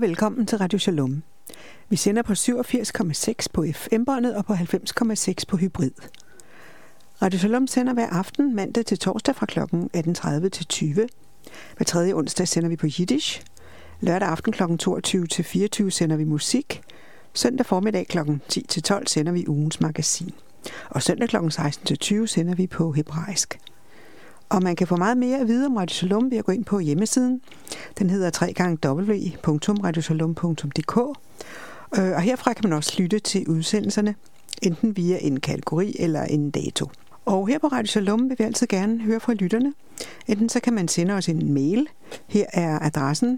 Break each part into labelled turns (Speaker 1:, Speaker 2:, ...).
Speaker 1: velkommen til Radio Shalom. Vi sender på 87,6 på FM-båndet og på 90,6 på hybrid. Radio Shalom sender hver aften mandag til torsdag fra kl. 18.30 til 20. Hver tredje onsdag sender vi på Yiddish. Lørdag aften kl. 22 til 24 sender vi musik. Søndag formiddag kl. 10 til 12 sender vi ugens magasin. Og søndag kl. 16 til 20 sender vi på hebraisk. Og man kan få meget mere at vide om Radio Shalom ved at gå ind på hjemmesiden. Den hedder www.radioshalom.dk. Og herfra kan man også lytte til udsendelserne, enten via en kategori eller en dato. Og her på Radio Shalom vil vi altid gerne høre fra lytterne. Enten så kan man sende os en mail. Her er adressen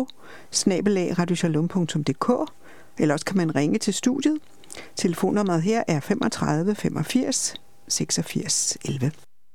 Speaker 1: info@radioshalom.dk. Eller også kan man ringe til studiet. Telefonnummeret her er 35 85 86 11.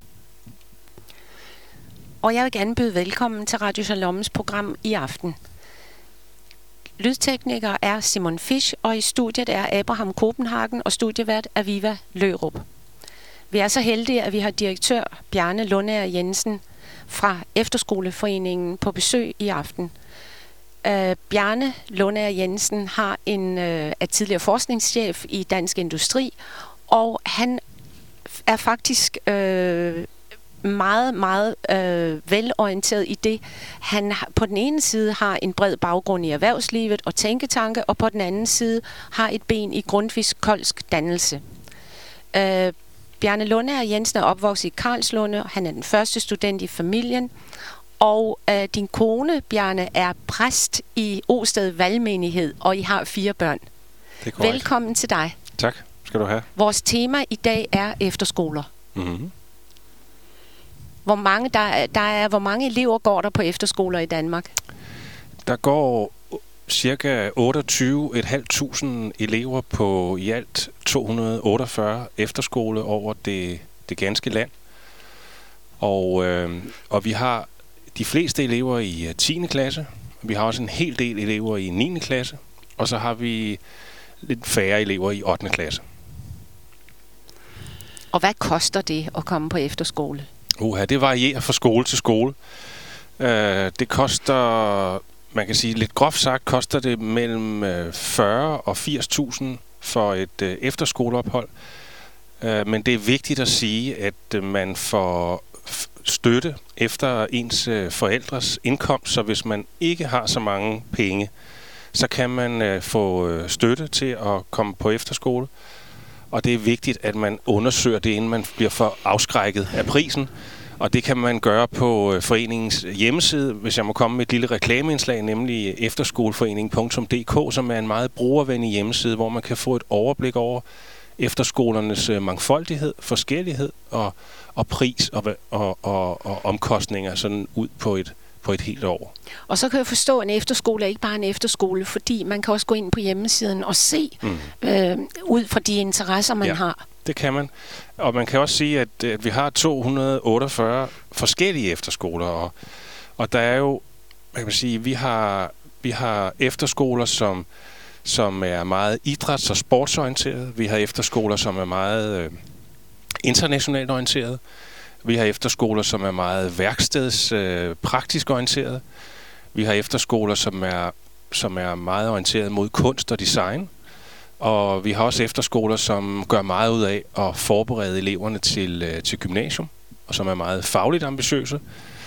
Speaker 2: Og jeg vil gerne byde velkommen til Radio Shaloms program i aften. Lydtekniker er Simon Fisch, og i studiet er Abraham Kopenhagen og studievært Aviva Lørup. Vi er så heldige, at vi har direktør Bjarne Lundager Jensen fra Efterskoleforeningen på besøg i aften. Bjarne Lundager Jensen er tidligere forskningschef i Dansk Industri, og han er faktisk meget velorienteret i det. Han på den ene side har en bred baggrund i erhvervslivet og tænketanke, og på den anden side har et ben i grundtvigsk-koldsk dannelse. Bjarne Lundager Jensen er opvokset i Karlslunde, han er den første student i familien, og din kone, Bjarne, er præst i Osted Valgmenighed, og I har 4 børn.
Speaker 3: Det er korrekt.
Speaker 2: Velkommen til dig.
Speaker 3: Tak, skal du have.
Speaker 2: Vores tema i dag er efterskoler.
Speaker 3: Mm-hmm.
Speaker 2: Hvor mange elever går der på efterskoler i Danmark?
Speaker 3: Der går cirka 28.500 elever på i alt 248 efterskole over det ganske land. Og vi har de fleste elever i 10. klasse. Vi har også en hel del elever i 9. klasse. Og så har vi lidt færre elever i 8. klasse.
Speaker 2: Og hvad koster det at komme på efterskole?
Speaker 3: Det varierer fra skole til skole. Det koster, man kan sige lidt groft sagt, koster det mellem 40 og 80.000 for et efterskoleophold. Men det er vigtigt at sige, at man får støtte efter ens forældres indkomst, så hvis man ikke har så mange penge, så kan man få støtte til at komme på efterskole. Og det er vigtigt, at man undersøger det, inden man bliver for afskrækket af prisen. Og det kan man gøre på foreningens hjemmeside, hvis jeg må komme med et lille reklameindslag, nemlig efterskoleforeningen.dk, som er en meget brugervenlig hjemmeside, hvor man kan få et overblik over efterskolernes mangfoldighed, forskellighed og pris og omkostninger sådan ud på et helt år.
Speaker 2: Og så kan jeg forstå, at en efterskole er ikke bare en efterskole, fordi man kan også gå ind på hjemmesiden og se ud fra de interesser, man har.
Speaker 3: Det kan man. Og man kan også sige, at vi har 248 forskellige efterskoler, og der er jo, man kan sige, vi har efterskoler, som er meget idræts- og sportsorienterede. Vi har efterskoler, som er meget internationalt orienterede. Vi har efterskoler, som er meget praktisk orienterede. Vi har efterskoler, som er meget orienteret mod kunst og design. Og vi har også efterskoler, som gør meget ud af at forberede eleverne til gymnasium, og som er meget fagligt ambitiøse.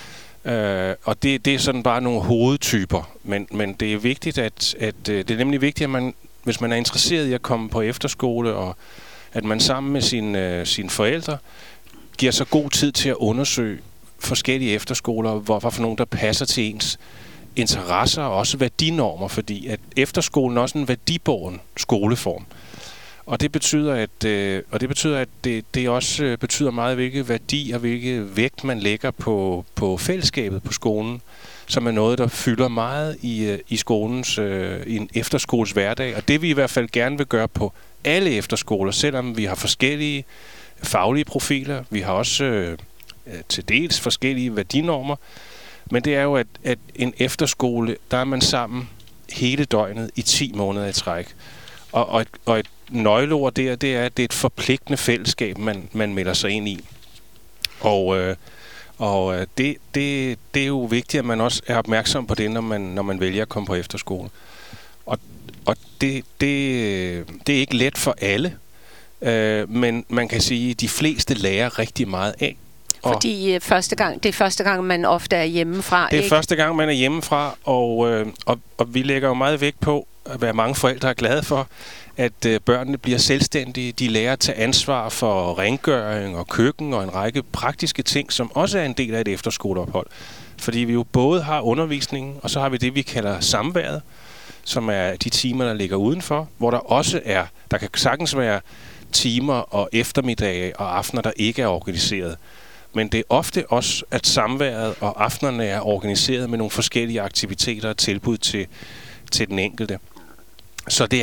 Speaker 3: Og det er sådan bare nogle hovedtyper. Men det er vigtigt, at det er nemlig vigtigt, at man, hvis man er interesseret i at komme på efterskole, og at man sammen med sine forældre giver sig god tid til at undersøge forskellige efterskoler, hvorfor for nogen, der passer til ens interesser og også værdinormer, fordi at efterskolen er også en værdibåren skoleform. Og det betyder, at det også betyder meget, hvilke værdi og hvilke vægt man lægger på fællesskabet på skolen, som er noget, der fylder meget i skolens i en efterskoles hverdag. Og det vi i hvert fald gerne vil gøre på alle efterskoler, selvom vi har forskellige faglige profiler, vi har også til dels forskellige værdinormer, men det er jo, at en efterskole, der er man sammen hele døgnet i 10 måneder i træk. Og et nøgleord det er, at det er et forpligtende fællesskab, man melder sig ind i. Og Og det er jo vigtigt, at man også er opmærksom på det, når man vælger at komme på efterskole. Og det er ikke let for alle, men man kan sige, at de fleste lærer rigtig meget af.
Speaker 2: Fordi det er første gang, man ofte er hjemmefra.
Speaker 3: Det er første gang, man er hjemmefra, og vi lægger jo meget vægt på, at være mange forældre er glade for, at børnene bliver selvstændige. De lærer at tage ansvar for rengøring og køkken og en række praktiske ting, som også er en del af et efterskoleophold. Fordi vi jo både har undervisningen, og så har vi det, vi kalder samværet, som er de timer, der ligger udenfor, hvor der også der kan sagtens være timer og eftermiddage og aftener, der ikke er organiseret. Men det er ofte også, at samværet og aftenerne er organiseret med nogle forskellige aktiviteter og tilbud til den enkelte. Så det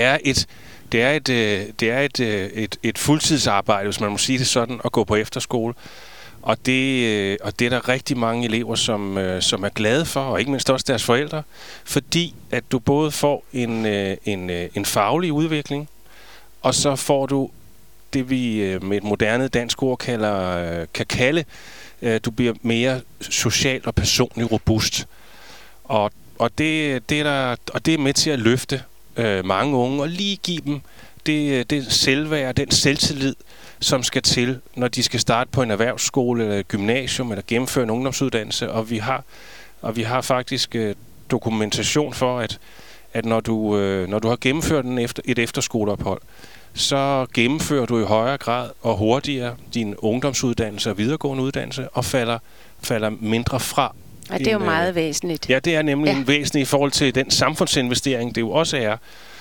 Speaker 3: er et fuldtidsarbejde, hvis man må sige det sådan, at gå på efterskole. Og det er der rigtig mange elever, som er glade for, og ikke mindst også deres forældre, fordi at du både får en faglig udvikling, og så får du det, vi med et moderne dansk ord kan kalde, du bliver mere socialt og personligt robust. Og det er med til at løfte mange unge, og lige give dem det selvværd, den selvtillid, som skal til, når de skal starte på en erhvervsskole eller gymnasium eller gennemføre en ungdomsuddannelse. Og vi har faktisk dokumentation for, at når du har gennemført et efterskoleophold, så gennemfører du i højere grad og hurtigere din ungdomsuddannelse og videregående uddannelse og falder mindre fra.
Speaker 2: Ja, det er jo meget væsentligt.
Speaker 3: Ja, det er nemlig en væsentlig i forhold til den samfundsinvestering, det jo også er,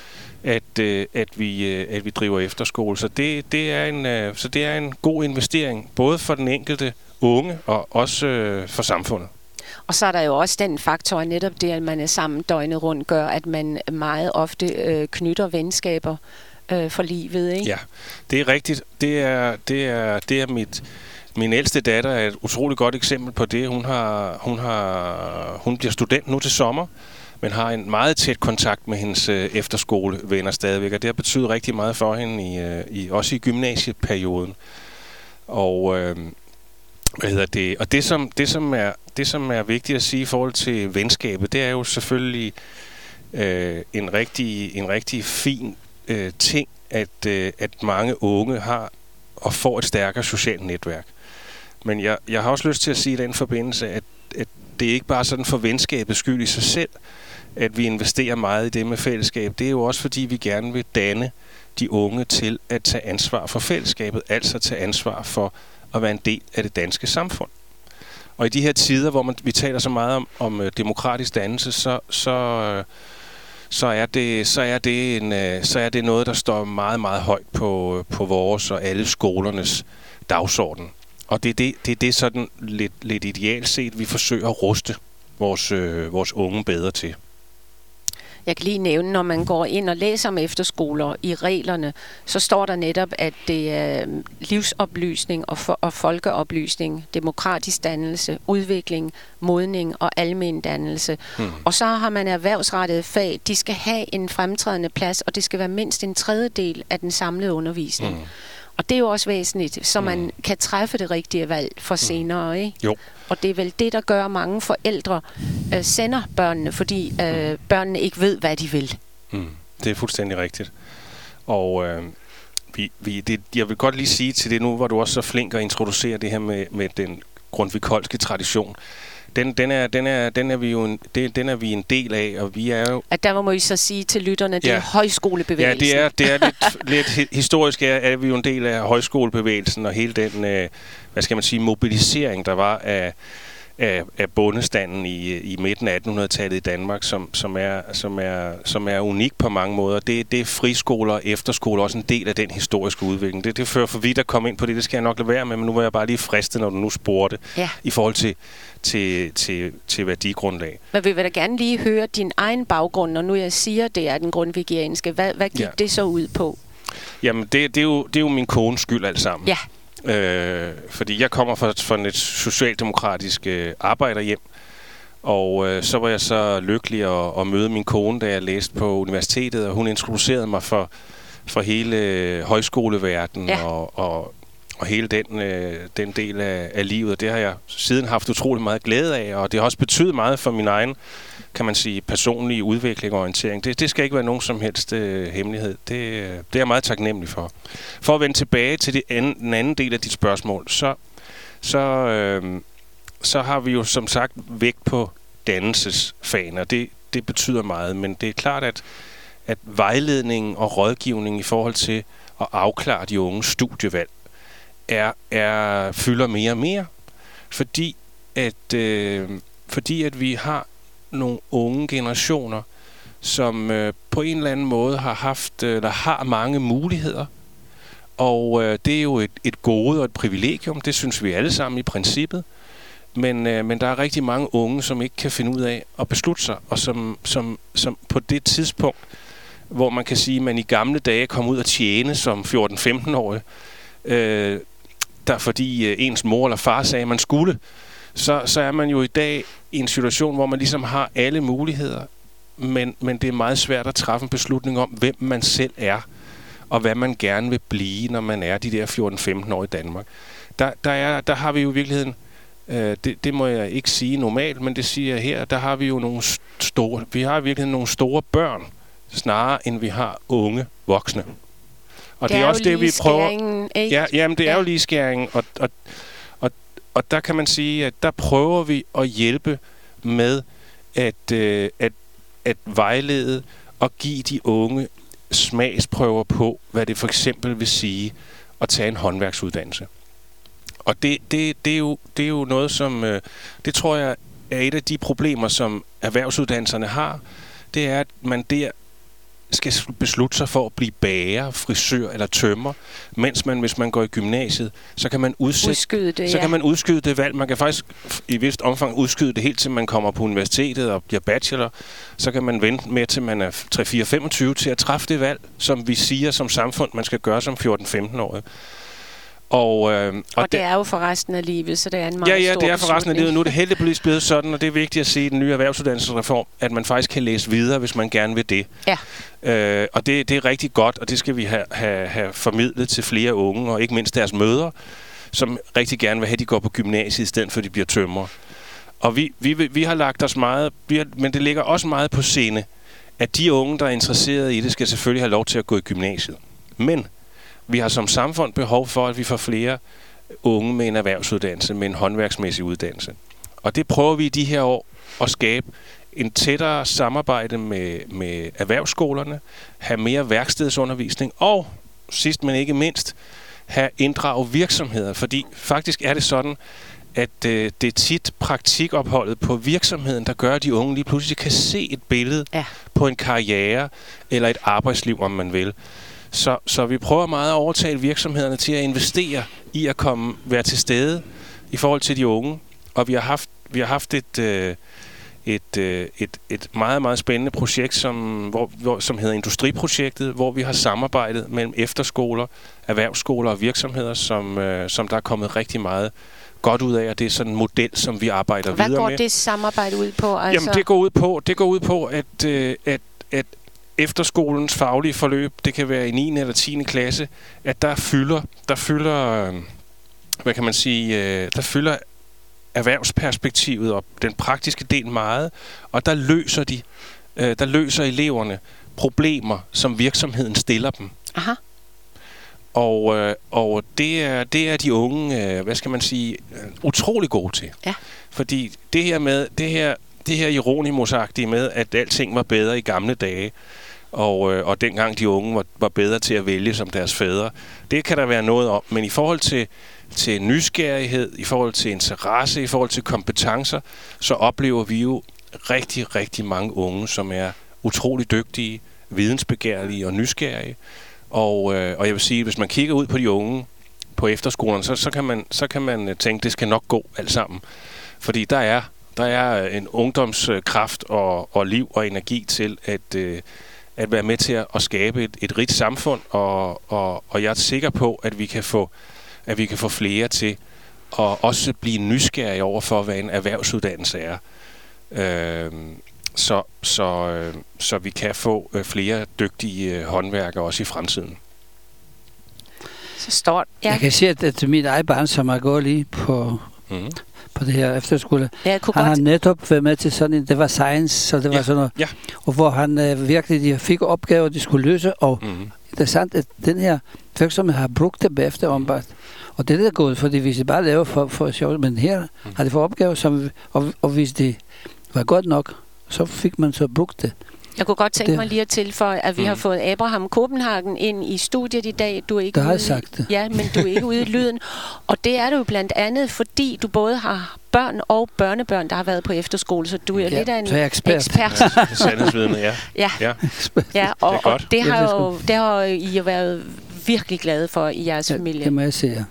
Speaker 3: at vi driver efterskole. Så det er en god investering, både for den enkelte unge og også for samfundet.
Speaker 2: Og så er der jo også den faktor, netop det, at man er sammen døgnet rundt, gør, at man meget ofte knytter venskaber for livet, ikke?
Speaker 3: Ja, det er rigtigt. Det er min ældste datter er et utroligt godt eksempel på det. Hun bliver student nu til sommer, men har en meget tæt kontakt med hendes efterskolevenner stadigvæk, og det har betydet rigtig meget for hende også i gymnasieperioden. Og Og det som er vigtigt at sige i forhold til venskabet, det er jo selvfølgelig en rigtig fin ting, at mange unge har og får et stærkere socialt netværk. Men jeg har også lyst til at sige i den forbindelse, at det er ikke bare sådan for venskabets skyld i sig selv, at vi investerer meget i det med fællesskab. Det er jo også fordi, vi gerne vil danne de unge til at tage ansvar for fællesskabet, altså tage ansvar for at være en del af det danske samfund. Og i de her tider, hvor vi taler så meget om demokratisk dannelse, så er det noget, der står meget, meget højt på vores og alle skolernes dagsorden. Og det er det sådan lidt idealt set, vi forsøger at ruste vores unge bedre til.
Speaker 2: Jeg kan lige nævne, når man går ind og læser om efterskoler i reglerne, så står der netop, at det er livsoplysning og folkeoplysning, demokratisk dannelse, udvikling, modning og almen dannelse. Og så har man erhvervsrettede fag. De skal have en fremtrædende plads, og det skal være mindst en tredjedel af den samlede undervisning. Og det er jo også væsentligt, så man kan træffe det rigtige valg for senere, ikke?
Speaker 3: Jo.
Speaker 2: Og det er vel det, der gør, mange forældre sender børnene, fordi børnene ikke ved, hvad de vil.
Speaker 3: Det er fuldstændig rigtigt. Og jeg vil godt lige sige til det nu, hvor du også er så flink at introducere det her med den grundtvig-koldske tradition. Den er vi en del af, og vi er jo...
Speaker 2: At der må I så sige til lytterne, det er højskolebevægelsen.
Speaker 3: Ja, det er lidt historisk er vi jo en del af højskolebevægelsen, og hele den, mobilisering, der var af bondestanden i midten af 1800-tallet i Danmark, som er unik på mange måder. Det er friskoler og efterskoler også en del af den historiske udvikling. Det fører for vidt at komme ind på det skal jeg nok lade være med, men nu var jeg bare lige fristet, når du nu spurgte, i forhold til værdigrundlag.
Speaker 2: Men vi vil da gerne lige høre din egen baggrund, når nu jeg siger, det er den grundtvigianske. Hvad gik det så ud på?
Speaker 3: Jamen, det er jo min kones skyld alt sammen.
Speaker 2: Ja.
Speaker 3: Fordi jeg kommer fra et socialdemokratisk arbejderhjem, og så var jeg så lykkelig at møde min kone, da jeg læste på universitetet, og hun introducerede mig for hele højskoleverdenen, og hele den del af livet. Det har jeg siden haft utrolig meget glæde af, og det har også betydet meget for min egen, kan man sige, personlige udvikling og orientering. Det skal ikke være nogen som helst hemmelighed. Det er jeg meget taknemmelig for. For at vende tilbage til den anden del af dit spørgsmål, så har vi jo som sagt vægt på dannelsesfagene, og det betyder meget, men det er klart, at vejledningen og rådgivningen i forhold til at afklare de unges studievalg fylder mere og mere, fordi at vi har nogle unge generationer, som på en eller anden måde har haft eller har mange muligheder, og det er jo et gode og et privilegium, det synes vi alle sammen i princippet, men der er rigtig mange unge, som ikke kan finde ud af at beslutte sig, og som på det tidspunkt, hvor man kan sige, at man i gamle dage kom ud og tjene som 14-15-årig, fordi ens mor eller far sagde, at man skulle, så er man jo i dag i en situation, hvor man ligesom har alle muligheder, men det er meget svært at træffe en beslutning om, hvem man selv er, og hvad man gerne vil blive, når man er de der 14-15 år i Danmark. Der har vi jo i virkeligheden, det må jeg ikke sige normalt, men det siger jeg her, der har vi jo vi har i virkeligheden nogle store børn, snarere end vi har unge voksne. Og det er også det, vi prøver. Ja, jamen det er jo ligeskæringen, og der kan man sige, at der prøver vi at hjælpe med at vejlede og give de unge smagsprøver på, hvad det for eksempel vil sige at tage en håndværksuddannelse. Og det er jo noget, som det tror jeg er et af de problemer, som erhvervsuddannelserne har. Det er, at man der skal beslutte sig for at blive bager, frisør eller tømrer, mens hvis man går i gymnasiet, så kan man udskyde det valg. Man kan faktisk i vist omfang udskyde det helt til man kommer på universitetet og bliver bachelor. Så kan man vente med til man er 3-4-25 til at træffe det valg, som vi siger som samfund, man skal gøre som 14-15-årig. Og
Speaker 2: det er jo for resten af livet, så det er en meget stor
Speaker 3: det er for resten af livet. Nu er det heldigvis blevet sådan, og det er vigtigt at sige i den nye erhvervsuddannelsesreform, at man faktisk kan læse videre, hvis man gerne vil det. Ja. Og det er rigtig godt, og det skal vi have formidlet til flere unge, og ikke mindst deres mødre, som rigtig gerne vil have, at de går på gymnasiet, i stedet for at de bliver tømrere. Og vi har lagt os meget, men det ligger også meget på sinde, at de unge, der er interesserede i det, skal selvfølgelig have lov til at gå i gymnasiet. Men vi har som samfund behov for, at vi får flere unge med en erhvervsuddannelse, med en håndværksmæssig uddannelse. Og det prøver vi i de her år at skabe en tættere samarbejde med erhvervsskolerne, have mere værkstedsundervisning og, sidst men ikke mindst, have inddraget virksomheder. Fordi faktisk er det sådan, at det er tit praktikopholdet på virksomheden, der gør, at de unge lige pludselig kan se et billede på en karriere eller et arbejdsliv, om man vil. Så vi prøver meget at overtale virksomhederne til at investere i at være til stede i forhold til de unge. Og vi har haft et meget, meget spændende projekt, som hedder Industriprojektet, hvor vi har samarbejdet mellem efterskoler, erhvervsskoler og virksomheder, som der er kommet rigtig meget godt ud af, og det er sådan en model, som vi arbejder videre med.
Speaker 2: Hvad går det samarbejde ud på? Altså?
Speaker 3: Jamen, det går ud på, at efterskolens faglige forløb, det kan være i 9. eller 10. klasse, at der fylder hvad kan man sige, der fylder erhvervsperspektivet og den praktiske del meget, og der løser eleverne problemer, som virksomheden stiller dem.
Speaker 2: Aha.
Speaker 3: Og det er de unge, hvad skal man sige, utrolig gode til.
Speaker 2: Ja.
Speaker 3: Fordi det her Hieronymus-agtige med, at alting var bedre i gamle dage, og dengang de unge var bedre til at vælge som deres fædre, det kan der være noget om. Men i forhold til nysgerrighed, i forhold til interesse, i forhold til kompetencer, så oplever vi jo rigtig, rigtig mange unge, som er utrolig dygtige, vidensbegærlige og nysgerrige. Og jeg vil sige, at hvis man kigger ud på de unge på efterskolerne, så kan man tænke, at det skal nok gå alt sammen. Fordi der er en ungdomskraft og liv og energi til at være med til at skabe et rigt samfund, og jeg er sikker på, at vi kan få flere til at også blive nysgerrige over for, hvad en erhvervsuddannelse er. Så vi kan få flere dygtige håndværkere også i fremtiden.
Speaker 2: Så står ja.
Speaker 4: Jeg kan se, at min egen barn, som har gået lige på det her efterskole, han har netop været med til sådan en, det var science, så det var sådan noget, og hvor han virkelig de fik opgaver, de skulle løse, og det er sandt, at den her virksomhed har brugt det bagefter ombart. Og det er gået, fordi hvis de bare laver for sjovt, men her har de fået opgaver, som, og hvis det var godt nok, så fik man så brugt det.
Speaker 2: Jeg kunne godt tænke mig lige at tilføje, at vi har fået Abraham Kopenhagen ind i studiet i dag. Du er ikke
Speaker 4: har jeg sagt det.
Speaker 2: Ja, men du er ikke ude i lyden. Og det er du jo blandt andet, fordi du både har børn og børnebørn, der har været på efterskole, så du er lidt af en ekspert.
Speaker 3: Sandhedsvidende,
Speaker 2: ja, og det har I jo været virkelig glade for i jeres familie.
Speaker 4: Det må jeg sige,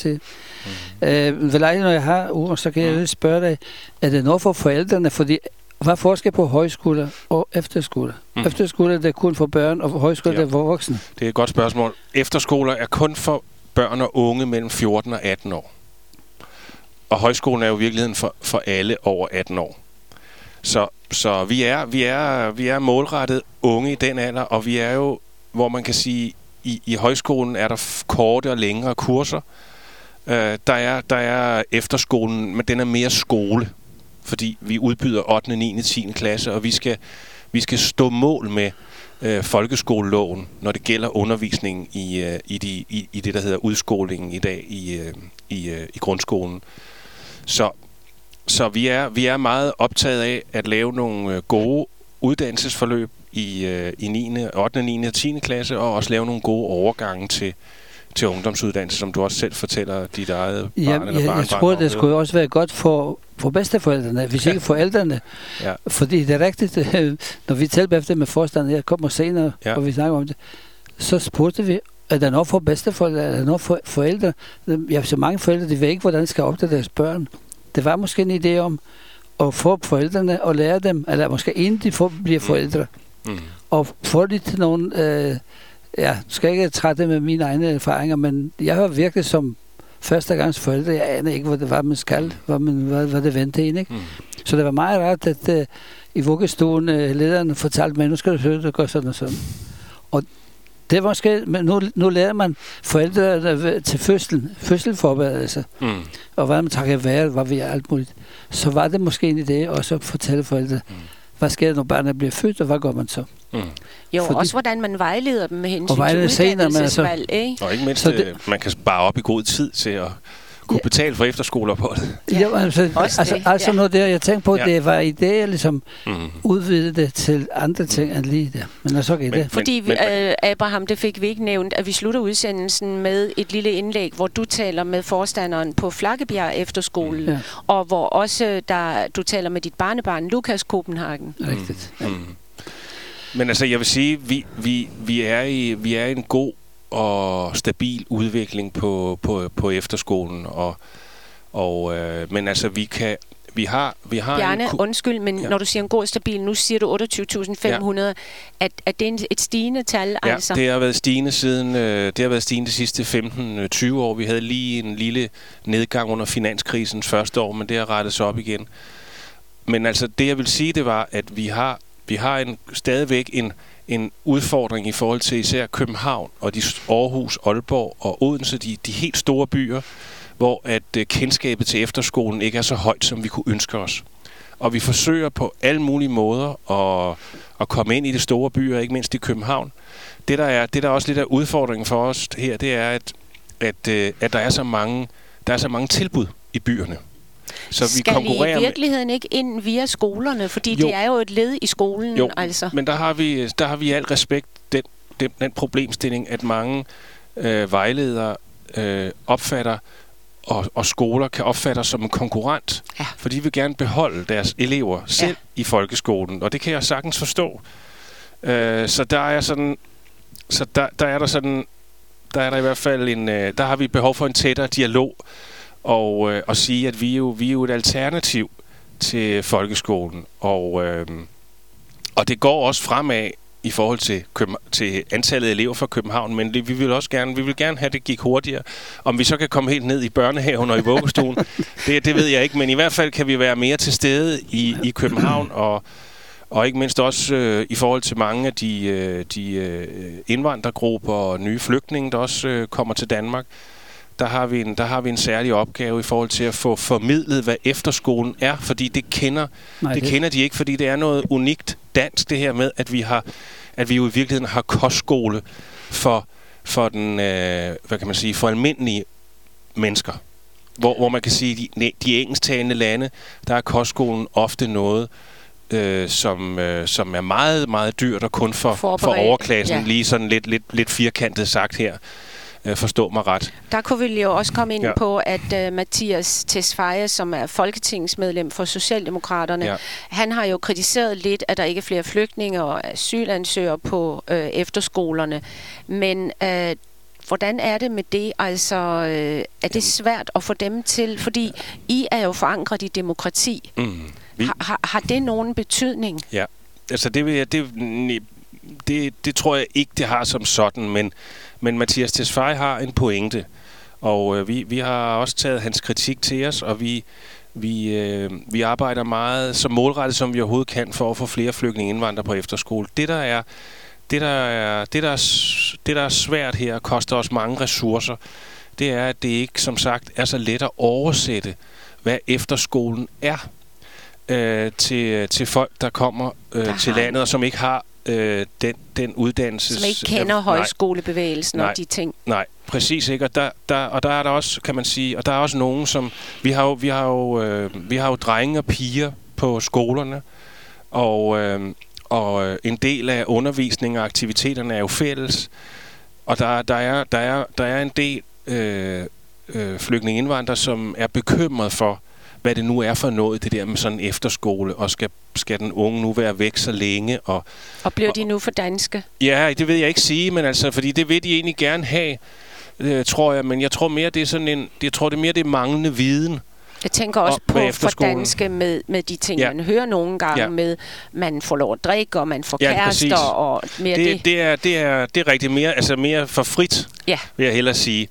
Speaker 4: når jeg har ord, så kan jeg spørge dig, er det noget for forældrene, fordi hvad er forskel på højskoler og efterskoler? Efterskoler det er kun for børn, og højskoler det er for voksne.
Speaker 3: Det er et godt spørgsmål. Efterskoler er kun for børn og unge mellem 14 og 18 år. Og højskolen er jo i virkeligheden for alle over 18 år. Så vi er målrettet unge i den alder, og vi er jo, hvor man kan sige, i højskolen er der korte og længere kurser. Der er efterskolen, men den er mere skole. Fordi vi udbyder 8., 9., 10. klasse, og vi skal stå mål med folkeskoleloven, når det gælder undervisningen i det, der hedder udskolingen i dag i grundskolen. Så vi er meget optaget af at lave nogle gode uddannelsesforløb i 9., 8., 9. og 10. klasse, og også lave nogle gode overgange til ungdomsuddannelse, som du også selv fortæller dit eget barn eller barnbarn.
Speaker 4: Jeg tror, det skulle også være godt for bedsteforældrene, hvis ikke forældrene. Ja. Fordi det er rigtigt, når vi talte efter med forstanden, jeg kommer senere, og vi snakker om det, så spurgte vi, er der noget for bedsteforældre, er der noget for forældre? Jeg har så mange forældre, de ved ikke, hvordan de skal opdage deres børn. Det var måske en idé om at få forældrene og lære dem, eller måske inden de bliver forældre, og få lidt til nogen. Jeg skal ikke trætte med mine egne erfaringer, men jeg har virkelig som førstegangs forældre, jeg aner ikke, hvad man skal, hvad det venter en, ikke? Så det var meget rart, at i vuggestuen lederen fortalte mig, nu skal du høre, det går sådan og sådan. Og det var måske, men nu lærer man forældre til fødselforberedelse, og hvad man tager være, hvad vi er alt muligt. Så var det måske en idé også at fortælle forældre, hvad sker der, når barnet bliver født, og hvad gør man så?
Speaker 2: Jo, også hvordan man vejleder dem med hensyn til uddannelsesvalg, ikke?
Speaker 3: Og ikke mindst, man kan spare op i god tid til at kunne betale for efterskoler på det.
Speaker 4: Altså noget der, jeg tænkte på, det var idéer ligesom udvide det til andre ting end lige der. Men så det.
Speaker 2: Fordi Abraham, det fik vi ikke nævnt, at vi slutter udsendelsen med et lille indlæg, hvor du taler med forstanderen på Flakkebjerg Efterskole, og hvor også du taler med dit barnebarn, Lukas Kopenhagen.
Speaker 4: Rigtigt.
Speaker 3: Men altså, jeg vil sige, vi er i en god og stabil udvikling på efterskolen, men altså vi har
Speaker 2: Bjarne, undskyld, men når du siger en god og stabil, nu siger du 28.500, at det er et stigende tal, altså?
Speaker 3: Ja, det har været stigende de sidste 15-20 år. Vi havde lige en lille nedgang under finanskrisens første år, men det har rettet sig op igen. Men altså, det jeg vil sige, det var, at vi har stadigvæk en udfordring i forhold til især København og de Aarhus, Aalborg og Odense, de helt store byer, hvor at kendskabet til efterskolen ikke er så højt, som vi kunne ønske os. Og vi forsøger på alle mulige måder at komme ind i de store byer, ikke mindst i København. Det der er også lidt af udfordringen for os her, det er, at der er så mange tilbud i byerne. Så vi konkurrerer
Speaker 2: I virkeligheden ikke ind via skolerne, fordi det er jo et led i skolen.
Speaker 3: Jo,
Speaker 2: altså.
Speaker 3: Men der har vi al respekt den problemstilling, at mange vejledere opfatter, og skoler kan opfatte som en konkurrent, fordi de vil gerne beholde deres elever selv i folkeskolen, og det kan jeg sagtens forstå. Så der er der i hvert fald der har vi behov for en tættere dialog, og sige, at vi er jo et alternativ til folkeskolen, og det går også fremad i forhold til antallet af elever fra København, men vi vil gerne have, at det gik hurtigere. Om vi så kan komme helt ned i børnehaven og i vuggestuen, det ved jeg ikke, men i hvert fald kan vi være mere til stede i København Og ikke mindst også i forhold til mange af de indvandrergrupper og nye flygtninge, der også kommer til Danmark. Der har vi en særlig opgave i forhold til at få formidlet, hvad efterskolen er, fordi det kender de ikke, fordi det er noget unikt dansk, det her med, at vi jo i virkeligheden har kostskole for den, hvad kan man sige, for almindelige mennesker. Hvor man kan sige, de engelsktalende lande, der er kostskolen ofte noget, som er meget, meget dyrt og kun for overklassen, lige sådan lidt firkantet sagt her. Forstå mig ret.
Speaker 2: Der kunne vi jo også komme ind på, at Mattias Tesfaye, som er folketingsmedlem for Socialdemokraterne, han har jo kritiseret lidt, at der ikke er flere flygtninge og asylansøgere på efterskolerne. Men hvordan er det med det? Altså, er det svært at få dem til? Fordi I er jo forankret i demokrati. Har det nogen betydning?
Speaker 3: Ja, altså det tror jeg ikke, det har som sådan, men Mattias Tesfaye har en pointe, og vi har også taget hans kritik til os, og vi arbejder meget så målrettet, som vi overhovedet kan, for at få flere flygtninge indvandrere på efterskole. Det der er svært her, koster os mange ressourcer, det er, at det ikke, som sagt, er så let at oversætte, hvad efterskolen er til folk, der kommer til landet, og som ikke har den uddannelse.
Speaker 2: Som ikke kender højskolebevægelsen og de ting. Nej,
Speaker 3: præcis ikke. Og der er der også, kan man sige, og der er også nogen, som vi har jo drenge og piger på skolerne, og en del af undervisningen og aktiviteterne er jo fælles, og der er en del flygtninge-indvandrere, som er bekymret for, hvad det nu er for noget, det der med sådan en efterskole, og skal den unge nu være væk så længe? Og
Speaker 2: bliver de nu for danske?
Speaker 3: Ja, det vil jeg ikke sige, men altså, fordi det vil de egentlig gerne have, tror jeg, men jeg tror mere, det er manglende viden.
Speaker 2: Jeg tænker også på for danske med de ting, man hører nogle gange med, man får lov at drikke, og man får kærester, og mere det.
Speaker 3: Det er rigtig mere for frit, vil jeg hellere sige.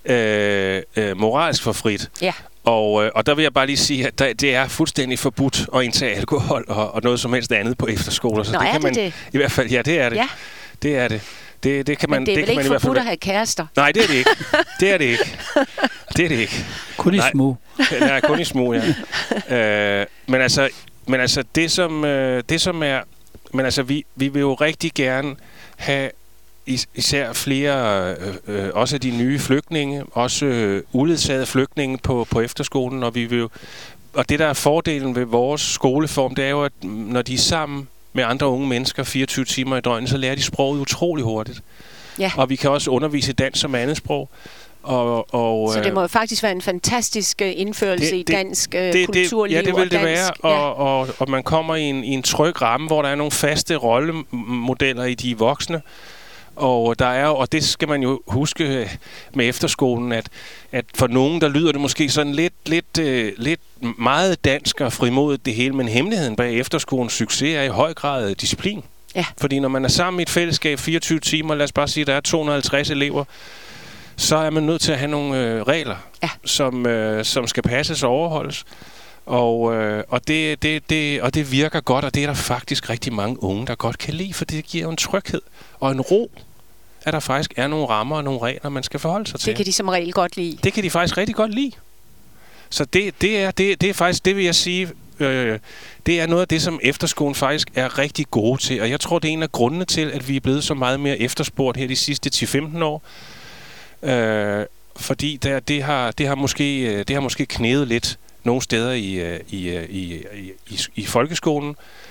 Speaker 3: Ja. Moralsk for frit. Ja. Og der vil jeg bare lige sige, at det er fuldstændig forbudt at indtage alkohol og noget som helst andet på efterskoler. Så det kan man det? I hvert fald, det er det. Ja. Det er det. Det kan man,
Speaker 2: men det er vel ikke forbudt at have kærester?
Speaker 3: Nej, det er det ikke. Det er det ikke.
Speaker 4: Kun i smug.
Speaker 3: Ja, kun i smug, ja. Men altså det som er... Men altså, vi vil jo rigtig gerne have især flere, også de nye flygtninge, også uledsagede flygtninge på efterskolen, og og det der er fordelen ved vores skoleform, det er jo, at når de er sammen med andre unge mennesker 24 timer i døgnet, så lærer de sproget utrolig hurtigt. Ja. Og vi kan også undervise dansk som andet sprog.
Speaker 2: Så det må jo faktisk være en fantastisk indførelse i dansk kulturliv.
Speaker 3: Ja, det vil det
Speaker 2: dansk,
Speaker 3: være, og man kommer i en tryg ramme, hvor der er nogle faste rollemodeller i de voksne. Og det skal man jo huske med efterskolen, at for nogen, der lyder det måske sådan lidt meget dansk og frimodigt det hele, men hemmeligheden bag efterskolens succes er i høj grad disciplin. Ja. Fordi når man er sammen i et fællesskab 24 timer, lad os bare sige, at der er 250 elever, så er man nødt til at have nogle regler, som skal passes og overholdes. Og det virker godt, og det er der faktisk rigtig mange unge, der godt kan lide, for det giver jo en tryghed og en ro, at der faktisk er nogle rammer og nogle regler, man skal forholde sig til.
Speaker 2: Det kan de som regel godt lide.
Speaker 3: Det kan de faktisk rigtig godt lide. Så det er faktisk, det vil jeg sige, det er noget af det, som efterskolen faktisk er rigtig gode til. Og jeg tror, det er en af grundene til, at vi er blevet så meget mere efterspurgt her de sidste 10-15 år. Fordi det har måske knæet lidt nogle steder i folkeskolen.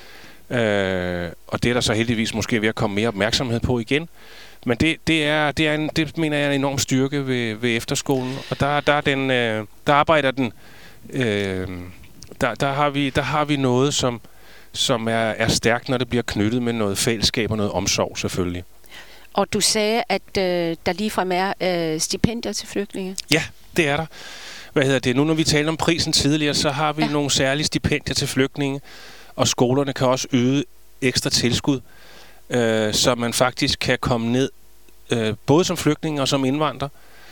Speaker 3: Og det er der så heldigvis måske ved at komme mere opmærksomhed på igen. Men det mener jeg er en enorm styrke ved efterskolen. Og der arbejder den. Der har vi noget, som er stærkt, når det bliver knyttet med noget fællesskab og noget omsorg, selvfølgelig.
Speaker 2: Og du sagde, at der ligefrem er stipendier til flygtninge?
Speaker 3: Ja, det er der. Nu når vi talte om prisen tidligere, så har vi nogle særlige stipendier til flygtninge, og skolerne kan også yde ekstra tilskud, så man faktisk kan komme ned, både som flygtning og som indvandrer,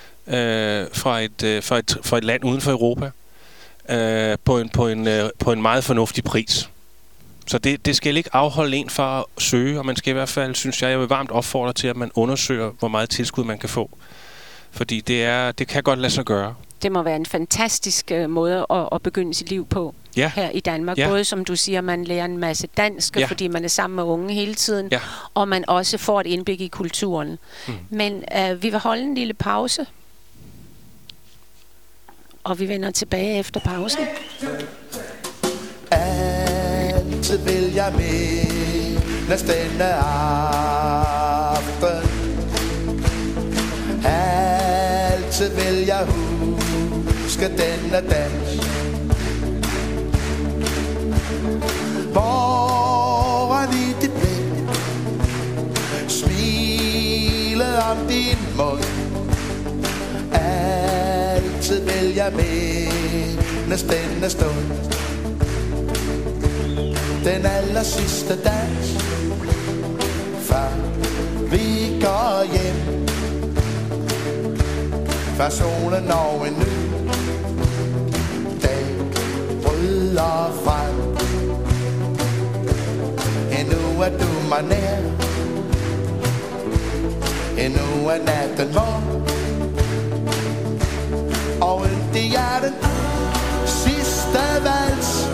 Speaker 3: fra et land uden for Europa, på en meget fornuftig pris. Så det skal ikke afholde en fra at søge, og man skal i hvert fald, synes jeg vil varmt opfordre til, at man undersøger, hvor meget tilskud man kan få. Fordi det kan godt lade sig gøre.
Speaker 2: Det må være en fantastisk måde at begynde sit liv på her i Danmark. Ja. Både som du siger, man lærer en masse dansk, fordi man er sammen med unge hele tiden, og man også får et indblik i kulturen. Men vi vil holde en lille pause, og vi vender tilbage efter pausen.
Speaker 5: Altid vil jeg mindes denne aften. Altid vil jeg huske denne dans. Foran i dit blik, smilet om din mund. Altid vil jeg mindes denne stund. Den aller sidste dans, før vi går hjem. Før solen når en ny dag bryder frem. Endnu er du mig nær, endnu er natten morgen. Og det er den sidste vals,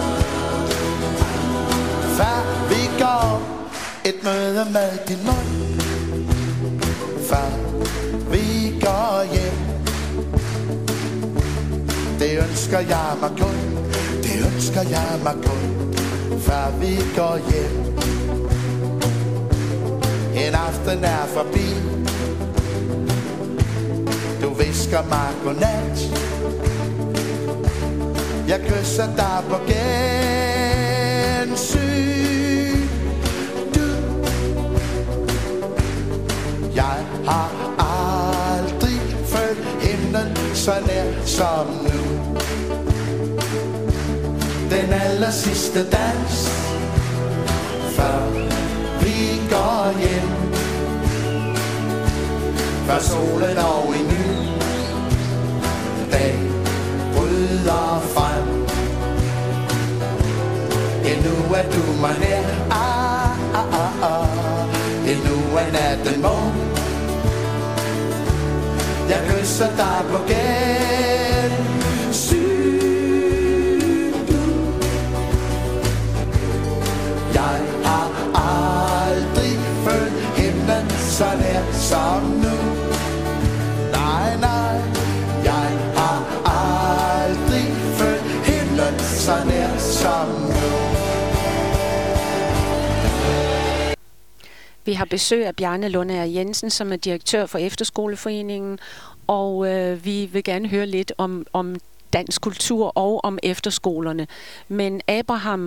Speaker 5: før vi går et møde med din mund. Før vi går hjem. Det ønsker jeg mig kun, det ønsker jeg mig kun, før vi går hjem. En aften er forbi, du visker mig godnat. Jeg kysser dig på gensyn. Jeg har aldrig følt himlen så nær som nu. Den aller sidste dans, før vi går hjem. Før solen og en ny dag bryder frem. Endnu er du mig nær, endnu er natten morgen. Jeg kysser dig på gensyn. Jeg har aldrig følt himlen så nær som nu. Nej, nej, jeg har aldrig følt himlen så nær som nu.
Speaker 2: Vi har besøg af Bjarne Lundager Jensen, som er direktør for Efterskoleforeningen, og vi vil gerne høre lidt om dansk kultur og om efterskolerne. Men Abraham,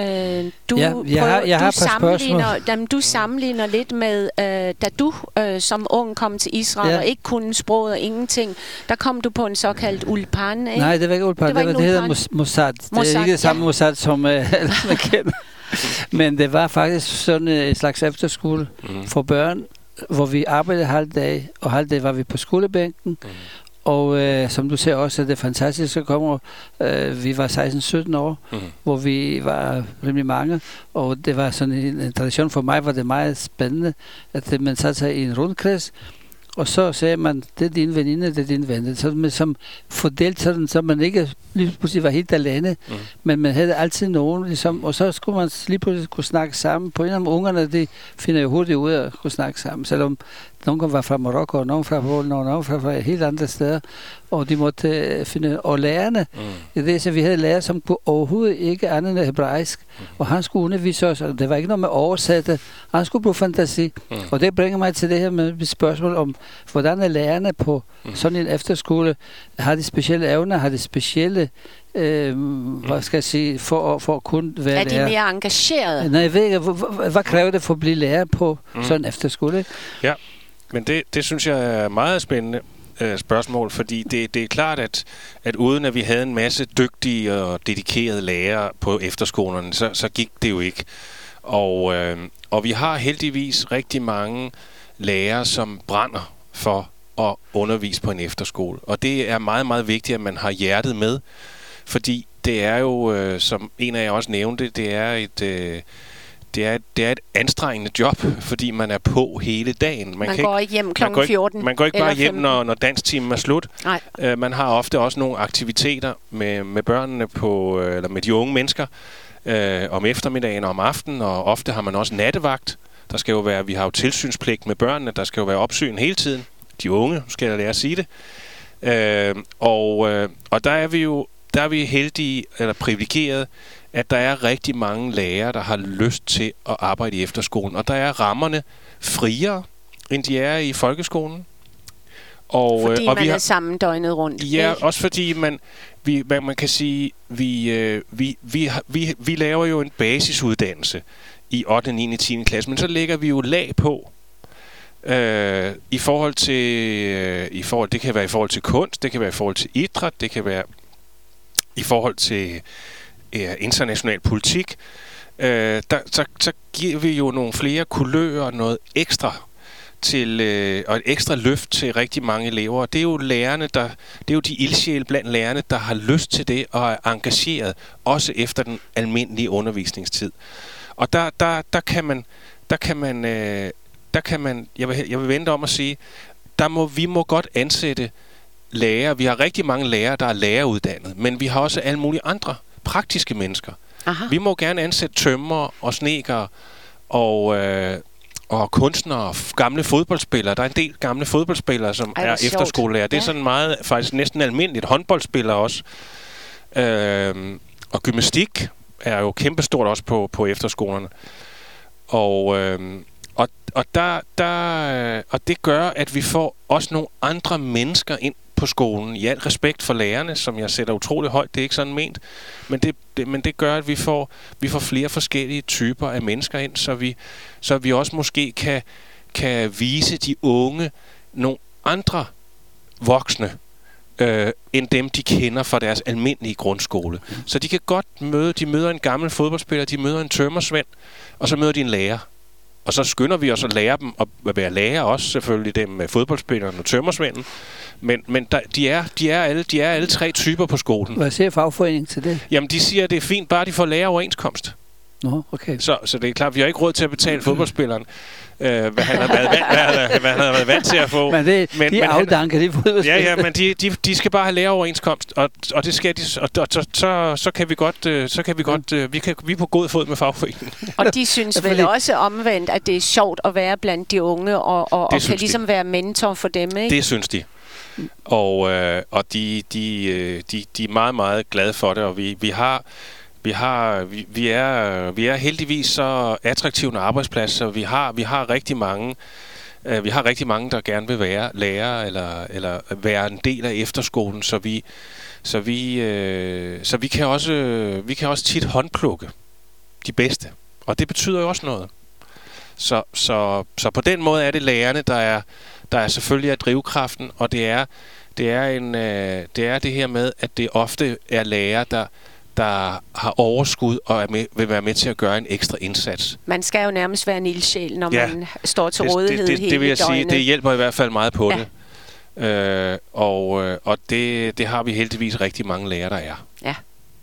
Speaker 2: du sammenligner lidt med, da du som ung kom til Israel og ikke kunne sproget og ingenting, der kom du på en såkaldt ulpan, ikke?
Speaker 4: Nej, det var ikke ulpan, det hedder Mossad. Det er ikke det samme Mossad, som man kender. Men det var faktisk sådan en slags efterskole for børn, hvor vi arbejdede halv dag, og halv dag var vi på skolebænken. Og som du ser også, at det er fantastisk, så kommer vi var 16-17 år, hvor vi var rimelig mange, og det var sådan en tradition for mig, var det meget spændende, at man satte sig i en rundkreds, og så sagde man, det er din veninde, det er din ven. Så man som fordelt sådan, så man ikke lige pludselig var helt alene, men man havde altid nogen, ligesom, og så skulle man lige pludselig kunne snakke sammen. På en af ungerne, de finder jo hurtigt ud af at kunne snakke sammen, selvom nogen var fra Marokko, og nogen fra Polen, og nogen fra helt andre steder, og de måtte finde, og lærerne, det så vi havde lærer, som kunne overhovedet ikke andet end hebraisk, og han skulle undervise os, og det var ikke noget med oversætte, han skulle bruge fantasi, og det bringer mig til det her med spørgsmål om, hvordan er lærerne på sådan en efterskole, har de specielle evner, har de specielle hvad skal jeg sige, for at kunne være
Speaker 2: lærer. Er de mere engagerede?
Speaker 4: Nej, jeg ved ikke, hvad kræver det for at blive lærer på sådan en efterskole? Ikke?
Speaker 3: Ja, men det synes jeg er meget spændende spørgsmål, fordi det er klart, at uden at vi havde en masse dygtige og dedikerede lærere på efterskolerne, så gik det jo ikke. Og vi har heldigvis rigtig mange lærere, som brænder for at undervise på en efterskole. Og det er meget, meget vigtigt, at man har hjertet med, fordi det er jo, som en af jer også nævnte, det er et anstrengende job, fordi man er på hele dagen.
Speaker 2: Man går ikke hjem kl. 14.
Speaker 3: Man går ikke bare hjem, når dansktimen er slut. Man har ofte også nogle aktiviteter med børnene eller med de unge mennesker om eftermiddagen og om aftenen, og ofte har man også nattevagt. Der skal jo være, vi har jo tilsynspligt med børnene, der skal jo være opsyn hele tiden. De unge, skal jeg lære at sige det. Og der er vi heldige eller privilegerede, at der er rigtig mange lærere, der har lyst til at arbejde i efterskolen. Og der er rammerne friere, end de er i folkeskolen.
Speaker 2: Fordi man er sammen døgnet rundt.
Speaker 3: Ja, også fordi man kan sige, vi laver jo en basisuddannelse i 8., 9., 10. klasse, men så lægger vi jo lag på. I forhold til det kan være i forhold til kunst, det kan være i forhold til idræt, det kan være i forhold til international politik. Så giver vi jo nogle flere kulører og noget ekstra og et ekstra løft til rigtig mange elever. Det er jo lærerne, det er jo de ildsjæle blandt lærerne, der har lyst til det og er engageret også efter den almindelige undervisningstid. Og der kan man, jeg vil vente om at sige, vi må godt ansætte lærere. Vi har rigtig mange lærere, der er læreruddannet, men vi har også alle mulige andre praktiske mennesker. Aha. Vi må gerne ansætte tømrere og snedkere og kunstnere og gamle fodboldspillere. Der er en del gamle fodboldspillere, som er efterskolelærer. Det er sådan meget, faktisk næsten almindeligt. Håndboldspillere også. Og gymnastik er jo kæmpestort også på efterskolerne. Og det gør, at vi får også nogle andre mennesker ind på skolen, i al respekt for lærerne, som jeg sætter utrolig højt, det er ikke sådan ment, men det gør, at vi får flere forskellige typer af mennesker ind, så vi også måske kan vise de unge nogle andre voksne, end dem, de kender fra deres almindelige grundskole. Så de kan godt de møder en gammel fodboldspiller, de møder en tømmersvend, og så møder de en lærer. Og så skynder vi os at lære dem at være lærer også, selvfølgelig dem med fodboldspilleren og tømmersvenden. Men de er alle tre typer på skolen.
Speaker 4: Hvad siger fagforeningen til det?
Speaker 3: Jamen, de siger, at det er fint, bare de får læreroverenskomst.
Speaker 4: Nå, okay.
Speaker 3: Så det er klart, vi har ikke råd til at betale fodboldspilleren, hvad han har været vant til at få.
Speaker 4: Men de afdanker de fodboldspillere.
Speaker 3: Ja, men de skal bare have læreroverenskomst, og det skal de, og så kan vi godt, vi er på god fod med fagforeningen.
Speaker 2: Og de synes vel også omvendt, at det er sjovt at være blandt de unge, og kan ligesom være mentor for dem, ikke?
Speaker 3: Det synes de. Og de er meget, meget glade for det, og vi er heldigvis så attraktive en arbejdsplads, så vi har rigtig mange. Vi har rigtig mange, der gerne vil være lærer eller være en del af efterskolen, så vi kan også tit håndplukke de bedste, og det betyder jo også noget. Så på den måde er det lærerne, der er selvfølgelig er drivkraften, og det er det her med, at det ofte er lærere, der har overskud og vil være med til at gøre en ekstra indsats.
Speaker 2: Man skal jo nærmest være en ildsjæl, når man står til rådighed hele
Speaker 3: det vil jeg
Speaker 2: døgnet.
Speaker 3: Sige, det hjælper i hvert fald meget på det. Og det har vi heldigvis rigtig mange lærere, der er.
Speaker 2: Ja.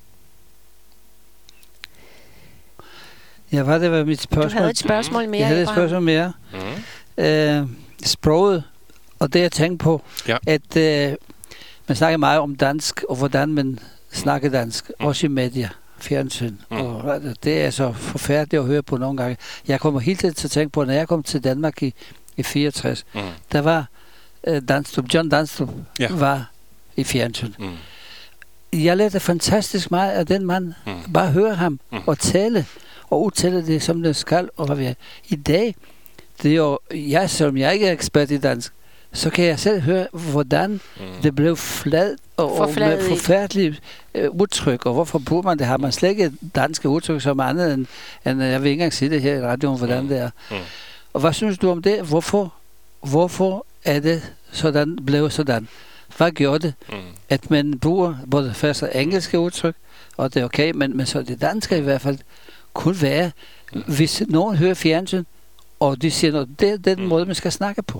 Speaker 4: Ja, hvad det var mit spørgsmål?
Speaker 2: Du havde et spørgsmål mere.
Speaker 4: Jeg havde et spørgsmål mere. Sproget, og det jeg tænkte på, at man snakker meget om dansk, og hvordan man snakker dansk, også i medier, fjernsyn. Og det er så forfærdeligt at høre på nogle gange. Jeg kommer hele tiden til at tænke på, når jeg kom til Danmark i 64, der var John Danstrup var i fjernsyn. Jeg lærte fantastisk meget af den mand. Bare høre ham og tale og udtale det, som det skal. Og i dag, det er jo, selvom jeg ikke er ekspert i dansk, så kan jeg selv høre, hvordan det blev flad og med forfærdeligt udtryk, og hvorfor bruger man det? Har man slet ikke danske udtryk som andet end jeg vil ikke engang sige det her i radioen, hvordan det er. Og hvad synes du om det? Hvorfor er det sådan, blev sådan? Hvad gjorde det? At man bruger både først og engelske udtryk, og det er okay, men så det danske i hvert fald kunne være, hvis nogen hører fjernsyn, og de siger noget, det er den måde, man skal snakke på.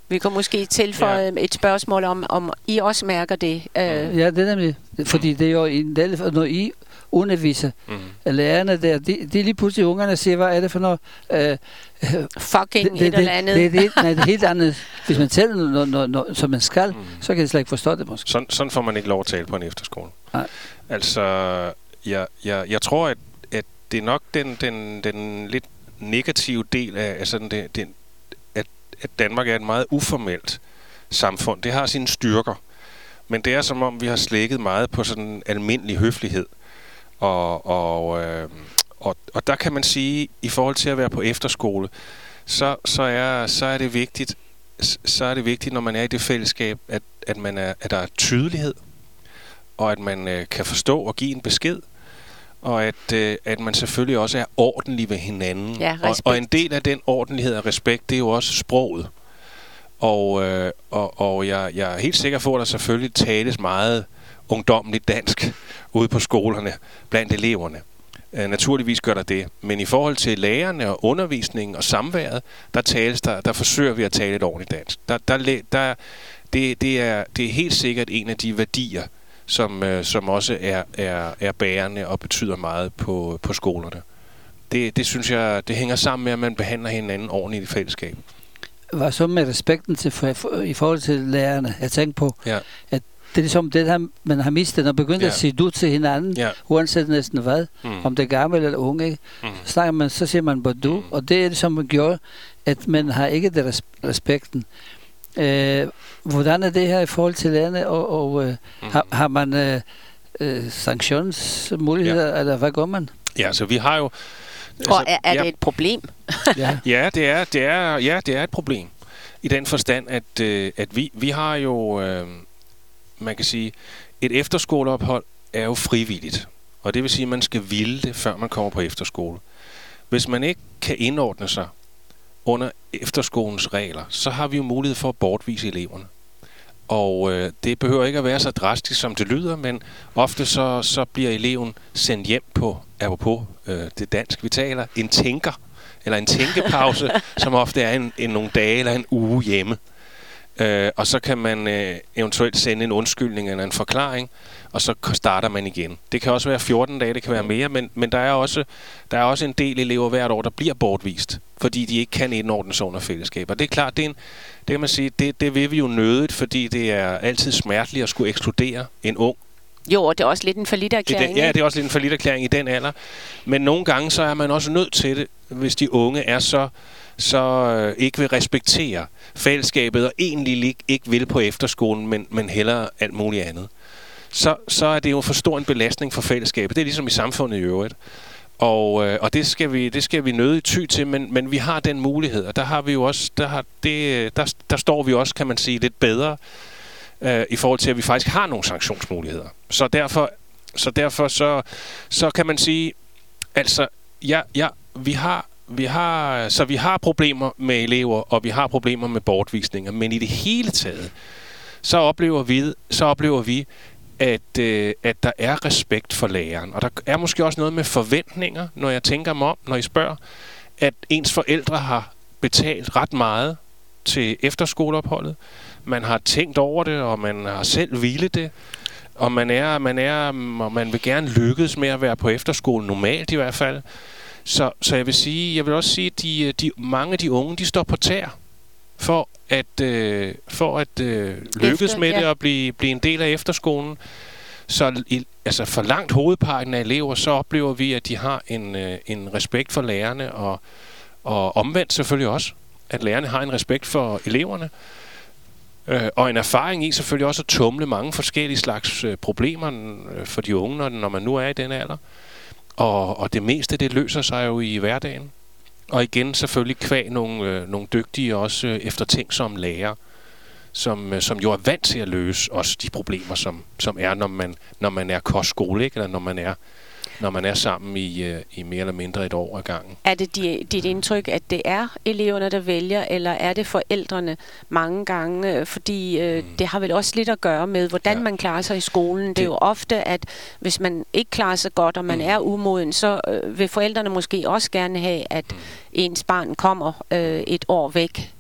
Speaker 2: Vi kan måske tilføje et spørgsmål om I også mærker det.
Speaker 4: Ja, det er nemlig. Fordi det er jo en del, når I underviser lærerne der, de lige pludselig ungerne siger, hvad er det for noget?
Speaker 2: Fucking et eller andet.
Speaker 4: Det er helt andet. Hvis man tæller noget, som man skal, så kan de slet ikke forstå det måske.
Speaker 3: Sådan får man ikke lov at tale på en efterskole.
Speaker 4: Nej.
Speaker 3: Altså, jeg tror, at det er nok den lidt negative del af sådan at Danmark er et meget uformelt samfund. Det har sine styrker, men det er som om, vi har slækket meget på sådan en almindelig høflighed. Og der kan man sige, i forhold til at være på efterskole, så er det vigtigt, når man er i det fællesskab, at der er tydelighed, og at man kan forstå og give en besked, og at man selvfølgelig også er ordentlig ved hinanden.
Speaker 2: Ja,
Speaker 3: og en del af den ordentlighed og respekt, det er jo også sproget. Og jeg er helt sikker på, at der selvfølgelig tales meget ungdommeligt dansk ude på skolerne blandt eleverne. Naturligvis gør der det. Men i forhold til lærerne og undervisningen og samværet, der forsøger vi at tale et ordentligt dansk. Det er helt sikkert en af de værdier, som også er bærende og betyder meget på skolerne. Det synes jeg, det hænger sammen med, at man behandler hinanden ordentligt i fællesskab.
Speaker 4: Hvad så med respekten i forhold til lærerne? Jeg tænker på, at det er ligesom det, der man har mistet, når man begynder at sige du til hinanden, uanset næsten hvad, om det er gammel eller unge, ikke? Så siger man bare du, og det er det, som man gjorde, at man har ikke det respekten. Hvordan er det her i forhold til lærerne, og har man sanktionsmuligheder, eller hvad gør man?
Speaker 3: Ja, så vi har jo...
Speaker 2: Og er det et problem?
Speaker 3: Ja, det er et problem. I den forstand, at vi har jo... man kan sige, et efterskoleophold er jo frivilligt. Og det vil sige, at man skal ville det, før man kommer på efterskole. Hvis man ikke kan indordne sig under efterskolens regler, så har vi jo mulighed for at bortvise eleverne. Og det behøver ikke at være så drastisk, som det lyder, men ofte så bliver eleven sendt hjem på, apropos det dansk, vi taler, en tænker, eller en tænkepause, som ofte er en nogle dage eller en uge hjemme. Og så kan man eventuelt sende en undskyldning eller en forklaring, og så starter man igen. Det kan også være 14 dage, det kan være mere, men der er også en del elever hvert år, der bliver bortvist, fordi de ikke kan indordne sig under fællesskab. Og det er klart, det kan man sige, det vil vi jo nødigt, fordi det er altid smerteligt at skulle ekskludere en ung.
Speaker 2: Jo, og det er også lidt en falliterklæring.
Speaker 3: Ja, det er også lidt en falliterklæring i den alder. Men nogle gange så er man også nødt til det, hvis de unge er så ikke vil respektere fællesskabet og egentlig ikke vil på efterskolen, men hellere alt muligt andet. Så er det jo for stor en belastning for fællesskabet. Det er ligesom i samfundet i øvrigt. Og det skal vi nødigt ty til, men vi har den mulighed, og der har vi jo også der står vi også, kan man sige, lidt bedre i forhold til, at vi faktisk har nogle sanktionsmuligheder. Så derfor så kan man sige, altså vi har problemer med elever, og vi har problemer med bortvisninger, men i det hele taget så oplever vi at der er respekt for læreren. Og der er måske også noget med forventninger, når jeg tænker mig om, når I spørger, at ens forældre har betalt ret meget til efterskoleopholdet. Man har tænkt over det, og man har selv ville det. Og man vil gerne lykkes med at være på efterskole, normalt i hvert fald. Så jeg vil også sige, at mange af de unge, de står på tær for at lykkes med det og blive en del af efterskolen. Så for langt hovedparten af elever, så oplever vi, at de har en respekt for lærerne, og omvendt selvfølgelig også, at lærerne har en respekt for eleverne. Og en erfaring i selvfølgelig også at tumle mange forskellige slags problemer for de unge, når man nu er i den alder. Og det meste, det løser sig jo i hverdagen. Og igen selvfølgelig kvæg nogle dygtige og også eftertænksomme lærere, som jo er vant til at løse også de problemer, som er, når man er kostskole, ikke? Eller når man er sammen i mere eller mindre et år ad gangen.
Speaker 2: Er det dit indtryk, at det er eleverne, der vælger, eller er det forældrene mange gange? Fordi det har vel også lidt at gøre med, hvordan man klarer sig i skolen. Det er jo ofte, at hvis man ikke klarer sig godt, og man er umoden, så vil forældrene måske også gerne have, at ens barn kommer et år væk.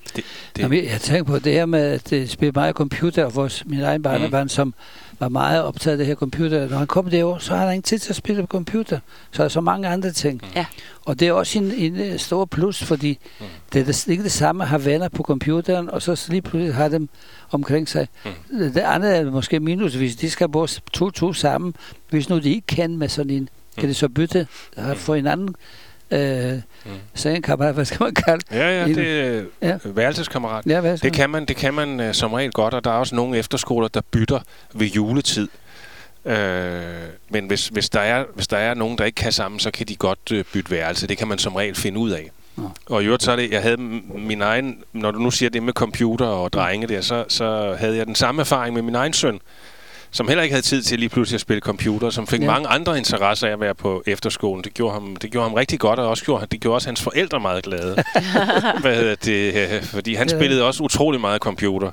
Speaker 4: Jamen, jeg tænker på det her med, at det spiller meget computer, og min egen barnebarn, som var meget optaget af det her computer. Når han kom derovre, så har han ingen tid til at spille på computer. Så er der så mange andre ting. Ja. Og det er også en stor plus, fordi det er ikke det samme at have venner på computeren, og så lige pludselig have dem omkring sig. Det andet er måske minus, hvis de skal bo to sammen. Hvis nu de ikke kan med sådan en, kan de så bytte og få en anden kammerat, hvad skal man kalde det?
Speaker 3: Ja, det er værelseskammerat. Ja, det kan man som regel godt, og der er også nogle efterskoler, der bytter ved juletid. Men hvis der er nogen, der ikke kan sammen, så kan de godt bytte værelse. Det kan man som regel finde ud af. Og i øvrigt så er det, jeg havde min egen, når du nu siger det med computer og drenge der, så havde jeg den samme erfaring med min egen søn, som heller ikke havde tid til lige pludselig at spille computer, som fik mange andre interesser af at være på efterskolen. Det gjorde ham rigtig godt, og det gjorde også hans forældre meget glade. Fordi han spillede også utrolig meget computer.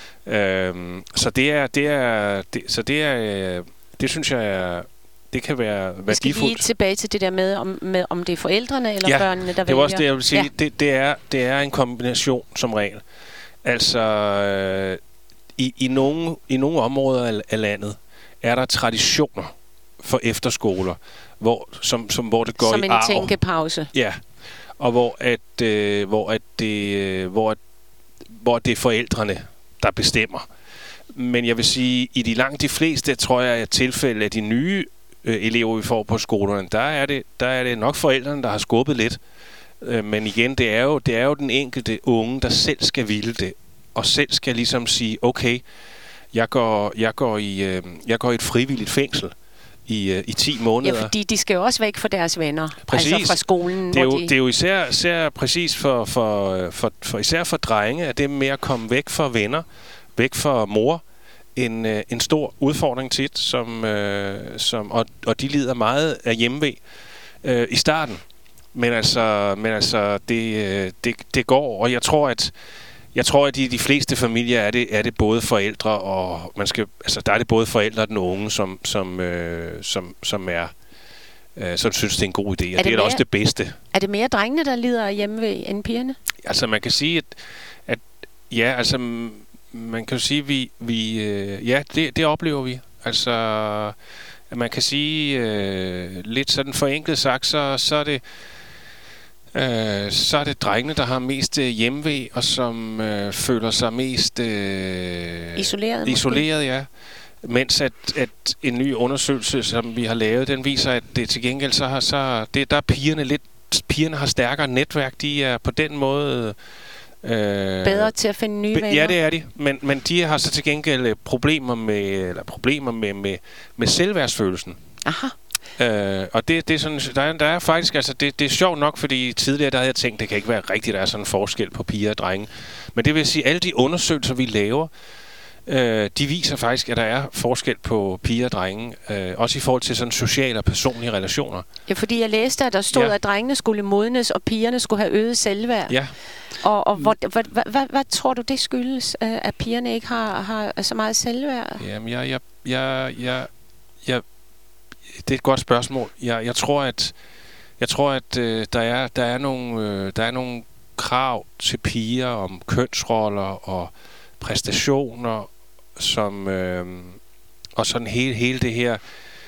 Speaker 3: Det synes jeg det kan være værdifuldt.
Speaker 2: Skal lige tilbage til det der med om det er forældrene eller børnene, der vælger?
Speaker 3: Det er også det, jeg vil sige. Ja. Det er en kombination som regel. Altså, i nogle områder af landet er der traditioner for efterskoler, hvor det går
Speaker 2: som
Speaker 3: i arv.
Speaker 2: Som en tænkepause.
Speaker 3: Ja, og hvor det er forældrene, der bestemmer. Men jeg vil sige, i langt de fleste, tror jeg, at tilfælde af de nye elever, vi får på skolerne, der er det nok forældrene, der har skubbet lidt. Men igen, det er jo den enkelte unge, der selv skal ville det, og selv skal ligesom sige, okay, jeg går i et frivilligt fængsel i 10 måneder.
Speaker 2: Ja, fordi de skal jo også væk fra deres venner.
Speaker 3: Præcis.
Speaker 2: Altså fra skolen.
Speaker 3: Det er jo især præcis især for drenge, at det med at komme væk fra venner, væk fra mor, en stor udfordring tit, og de lider meget af hjemve i starten. Men altså det går, og jeg tror, at i de fleste familier er det både forældre og der er det både forældre og den unge, som synes det er en god idé, og det er også det bedste.
Speaker 2: Er det mere drengene, der lider af hjemve end pigerne?
Speaker 3: Altså man kan sige at ja, altså man kan jo sige det oplever vi. Altså man kan sige lidt sådan forenklet sagt, så er det drengene, der har mest hjemve, og som føler sig mest isoleret, ja. Mens at en ny undersøgelse, som vi har lavet, den viser, at det til gengæld der er pigerne har stærkere netværk. De er på den måde
Speaker 2: bedre til at finde nye venner.
Speaker 3: Ja, det er de. Men de har så til gengæld problemer med selvværdsfølelsen.
Speaker 2: Aha.
Speaker 3: Og det er sådan, der er faktisk, altså det er sjovt nok, fordi tidligere der havde jeg tænkt, det kan ikke være rigtigt, der er sådan en forskel på piger og drenge. Men det vil sige, alle de undersøgelser, vi laver, de viser faktisk, at der er forskel på piger og drenge, også i forhold til sådan sociale og personlige relationer.
Speaker 2: Ja, fordi jeg læste, at der stod, at drengene skulle modnes, og pigerne skulle have øget selvværd.
Speaker 3: Ja.
Speaker 2: Og hvad tror du, det skyldes, at pigerne ikke har så meget selvværd?
Speaker 3: Jamen, det er et godt spørgsmål. Jeg tror, at der er nogle krav til piger om kønsroller og præstationer, som og sådan hele det her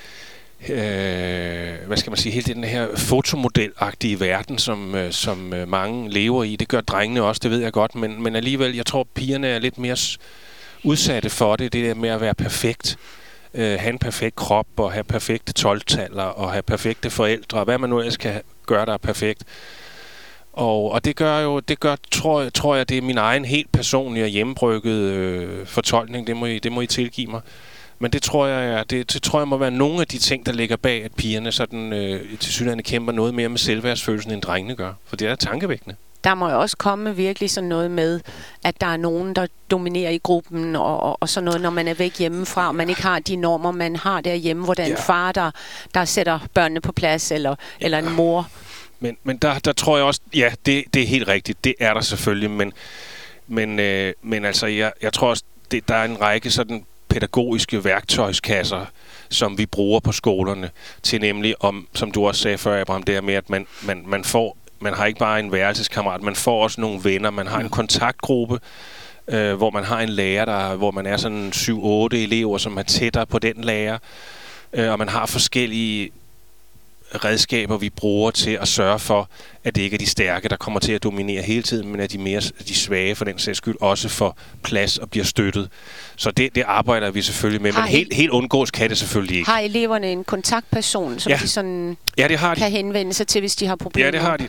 Speaker 3: hvad skal man sige, hele den her fotomodelagtige verden, som mange lever i. Det gør drengene også, det ved jeg godt, men alligevel, jeg tror, pigerne er lidt mere udsatte for det der med at være perfekt. Have en perfekt krop, og have perfekte 12-taller, og have perfekte forældre, og hvad man nu ellers kan gøre, der er perfekt. Og det gør, tror jeg, det er min egen helt personlige og hjemmebryggede fortolkning. Det må I tilgive mig. Men det tror jeg må være nogle af de ting, der ligger bag, at pigerne sådan tilsyneladende kæmper noget mere med selvværdsfølelsen, end drengene gør. For det er tankevækkende.
Speaker 2: Der må jo også komme virkelig sådan noget med, at der er nogen, der dominerer i gruppen, og sådan noget, når man er væk hjemmefra, og man ikke har de normer, man har derhjemme, hvor der er en far, der sætter børnene på plads, eller en mor.
Speaker 3: Men der tror jeg også, ja, det er helt rigtigt, det er der selvfølgelig, men altså, jeg tror også, der er en række sådan pædagogiske værktøjskasser, som vi bruger på skolerne, til nemlig, som du også sagde før, Abraham, det her med, at man får man har ikke bare en værelseskammerat, man får også nogle venner, man har en kontaktgruppe, hvor man har en lærer, hvor man er sådan 7-8 elever, som er tættere på den lærer, og man har forskellige redskaber, vi bruger til at sørge for, at det ikke er de stærke, der kommer til at dominere hele tiden, men at de svage for den sags skyld også får plads og bliver støttet. Så det arbejder vi selvfølgelig med, men helt undgås kan det selvfølgelig ikke.
Speaker 2: Har eleverne en kontaktperson, som de sådan kan henvende sig til, hvis de har problemer?
Speaker 3: Ja, det har de.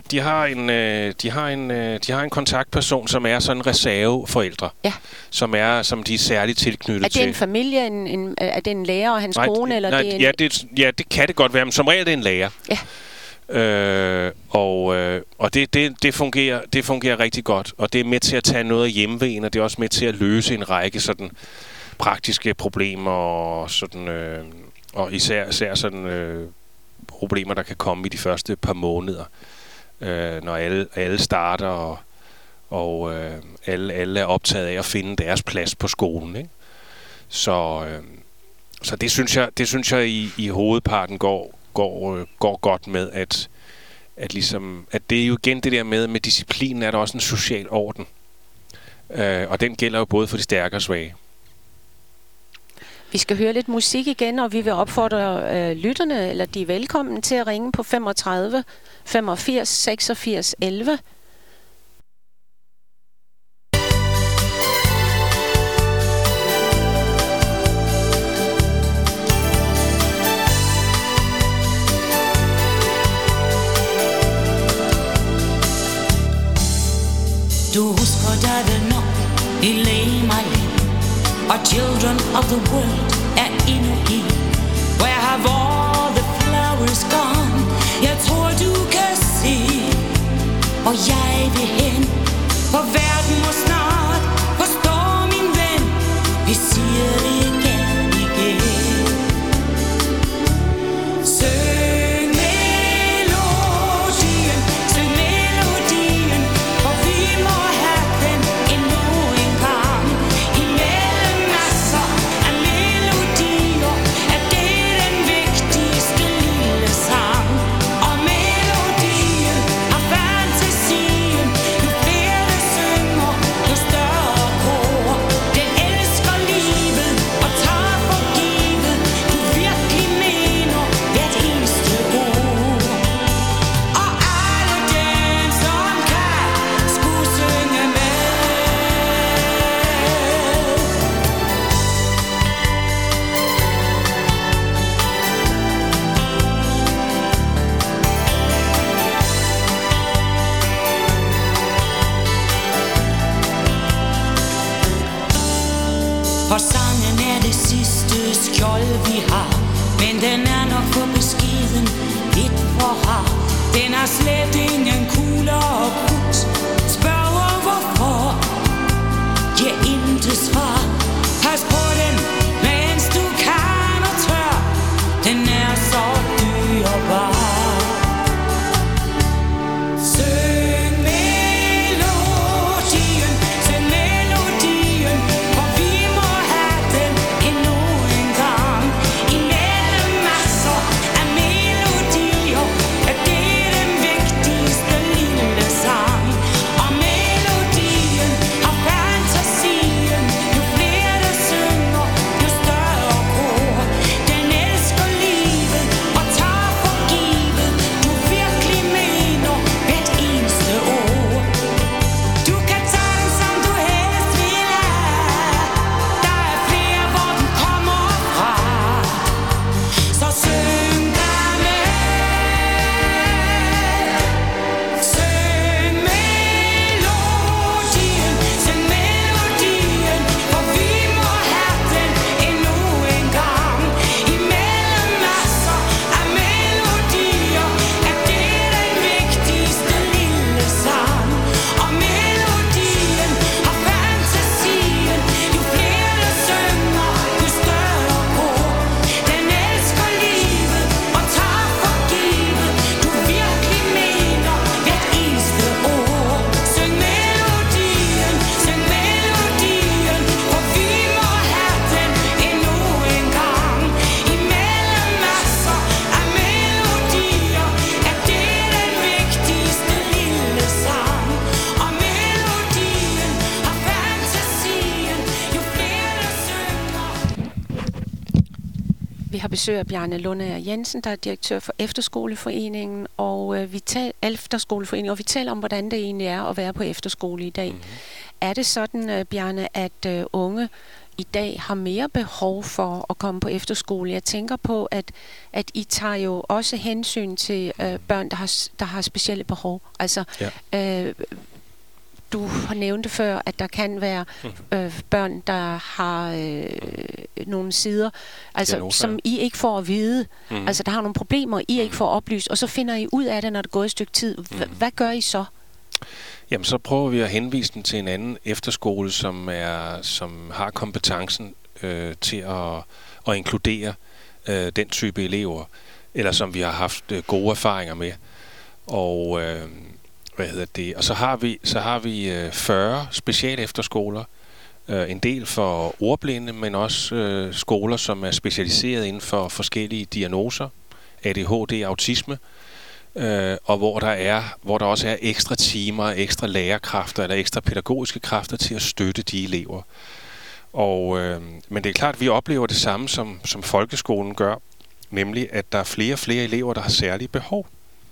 Speaker 3: De har en kontaktperson, som er sådan en reserveforældre, som de er særligt tilknyttet til. Er
Speaker 2: det en familie, er det en lærer og hans kone? Eller
Speaker 3: det kan det godt være, men som regel er det en lærer.
Speaker 2: Ja.
Speaker 3: Og det fungerer rigtig godt, og det er med til at tage noget af hjemvejen, og det er også med til at løse en række sådan praktiske problemer og sådan og især sådan problemer, der kan komme i de første par måneder, når alle starter og alle er optaget af at finde deres plads på skolen, ikke? Så det synes jeg i hovedparten går godt med, at det er jo igen det der med disciplinen, er der også en social orden. Og den gælder jo både for de stærke og svage.
Speaker 2: Vi skal høre lidt musik igen, og vi vil opfordre lytterne, eller de er velkommen til at ringe på 35 85 86 11.
Speaker 6: Du husker dig vel nok i Lay My Land, og Children of the World er endnu i. Where have all the flowers gone? Jeg tror du kan se, og jeg vil hen, for verden må snart forstå, min ven. Vi siger det igen, igen. Søng melodien, søng melodien, for vi må have den endnu en gang. Imellem masser af melodier er det den vigtigste lille sang. Og melodien og fantasien, jo flere der synger, jo større kor. Den elsker livet og tager for givet, du virkelig mener hvert eneste ord. Og alle dem, som kan, skulle synge med. For sangen er det sidste skjold vi har, men den er nok for beskeden, lidt for rar. Den har slet ingen kugler og krudt. Spørger hvorfor, giver intet svar. Pas på den, mens du kan og tør. Den er så dyrebar. Søng melodien, søng melodien, for vi må have den endnu en gang. Imellem masser af melodier er det den vigtigste lille sang. Og
Speaker 2: Vi har besøg af Bjarne Lundager Jensen, der er direktør for Efterskoleforeningen, og vi taler om, hvordan det egentlig er at være på efterskole i dag. Er det sådan, Bjarne, at unge i dag har mere behov for at komme på efterskole? Jeg tænker på, at I tager jo også hensyn til børn, der har specielle behov. Altså, du har nævnt før, at der kan være børn, der har nogle sider, altså, som I ikke får at vide. Altså, der har nogle problemer, I ikke får oplyst, og så finder I ud af det, når det går et stykke tid. Hvad gør I så?
Speaker 3: Jamen, så prøver vi at henvise den til en anden efterskole, som har kompetencen til at inkludere den type elever, eller som vi har haft gode erfaringer med. Og og så har vi 40 speciale efterskoler, en del for ordblinde, men også skoler, som er specialiseret inden for forskellige diagnoser, ADHD, autisme, og hvor der også er ekstra timer, ekstra lærerkræfter eller ekstra pædagogiske kræfter til at støtte de elever. Men det er klart, at vi oplever det samme, som folkeskolen gør, nemlig at der er flere og flere elever, der har særlige behov.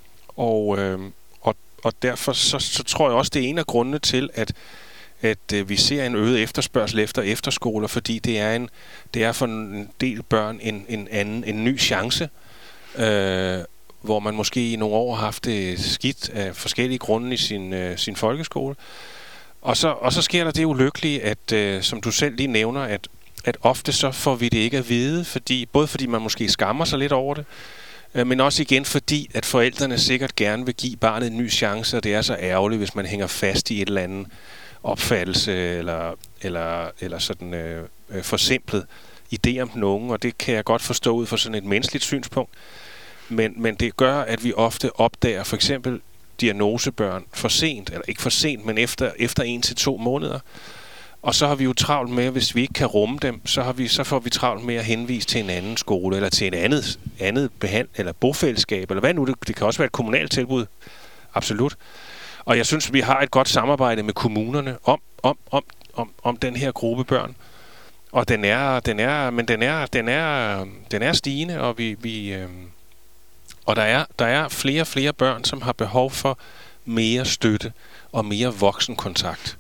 Speaker 3: Og derfor så tror jeg også, det er en af grundene til, at vi ser en øget efterspørgsel efter efterskoler, fordi det er for en del børn en ny chance, hvor man måske i nogle år har haft det skidt af forskellige grunde i sin folkeskole. Og så sker der det ulykkelige, at som du selv lige nævner, at ofte så får vi det ikke at vide, fordi man måske skammer sig lidt over det, men også igen fordi, at forældrene sikkert gerne vil give barnet en ny chance, og det er så ærgerligt, hvis man hænger fast i et eller andet opfattelse eller sådan forsimplet idé om den unge, og det kan jeg godt forstå ud fra sådan et menneskeligt synspunkt. Men det gør, at vi ofte opdager for eksempel diagnosebørn for sent, eller ikke for sent, men efter 1 til 2 måneder. Og så har vi jo travlt med, hvis vi ikke kan rumme dem, så får vi travlt med at henvise til en anden skole, eller til en andet eller bofællesskab, eller hvad nu, det kan også være et kommunalt tilbud. Absolut. Og jeg synes, vi har et godt samarbejde med kommunerne om den her gruppe børn. Og den er stigende, og og der er flere og flere børn, som har behov for mere støtte og mere voksenkontakt.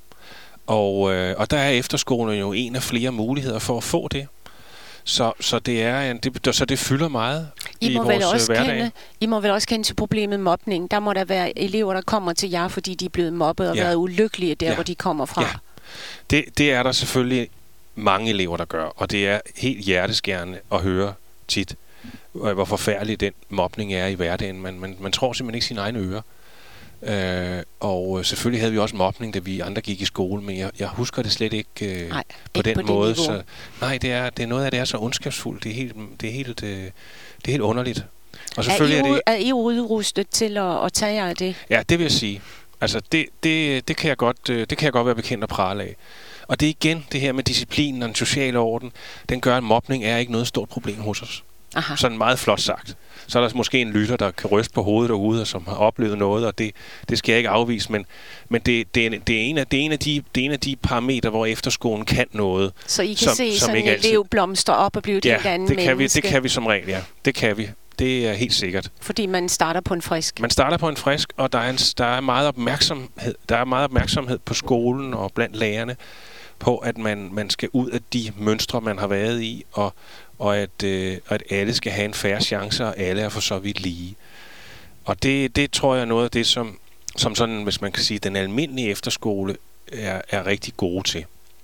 Speaker 3: Og der er efterskolen jo en af flere muligheder for at få det. Så det fylder meget i vores hverdag.
Speaker 2: I må vel også kende til problemet mobning. Der må der være elever, der kommer til jer, fordi de er blevet mobbet og været ulykkelige der, hvor de kommer fra.
Speaker 3: Ja. Det er der selvfølgelig mange elever, der gør. Og det er helt hjerteskærende at høre tit, hvor forfærdelig den mobning er i hverdagen. Man tror simpelthen ikke sine egne ører. Og selvfølgelig havde vi også mobning, da vi andre gik i skole, men jeg husker det slet ikke på den måde. Så, nej, det er noget af det er så ondskabsfuldt. Det er helt underligt. Og selvfølgelig
Speaker 2: er I udrustet til at tage jer af det?
Speaker 3: Ja, det vil jeg sige. Altså det kan jeg godt være bekendt og prale af. Og det er igen det her med disciplinen og den sociale orden. Den gør, at mobning er ikke noget stort problem hos os. Aha. Sådan meget flot sagt. Så er der måske en lytter, der kan ryste på hovedet derude, og som har oplevet noget, og det skal jeg ikke afvise, men det er en af de parametre, hvor efterskolen kan noget.
Speaker 2: Så I kan se sådan en elev blomstre op og blive et helt andet menneske?
Speaker 3: Det kan vi som regel, ja. Det kan vi. Det er helt sikkert.
Speaker 2: Fordi man starter på en frisk?
Speaker 3: Man starter på en frisk, og der er meget opmærksomhed. Der er meget opmærksomhed på skolen og blandt lærerne på, at man skal ud af de mønstre, man har været i, og at alle skal have en fair chance, og alle er for så vidt lige. Og det tror jeg er noget af det, som sådan, hvis man kan sige, den almindelige efterskole er rigtig gode til.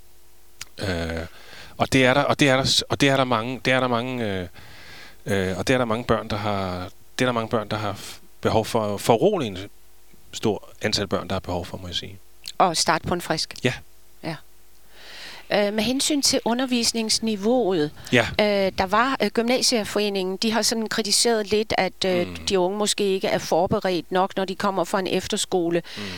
Speaker 3: Og det er der mange børn, der har behov for roligt en stor antal børn, der har behov for, må jeg sige.
Speaker 2: Og starte på en frisk?
Speaker 3: Ja.
Speaker 2: Med hensyn til undervisningsniveauet, der var Gymnasieforeningen, de har sådan kritiseret lidt, at de unge måske ikke er forberedt nok, når de kommer fra en efterskole.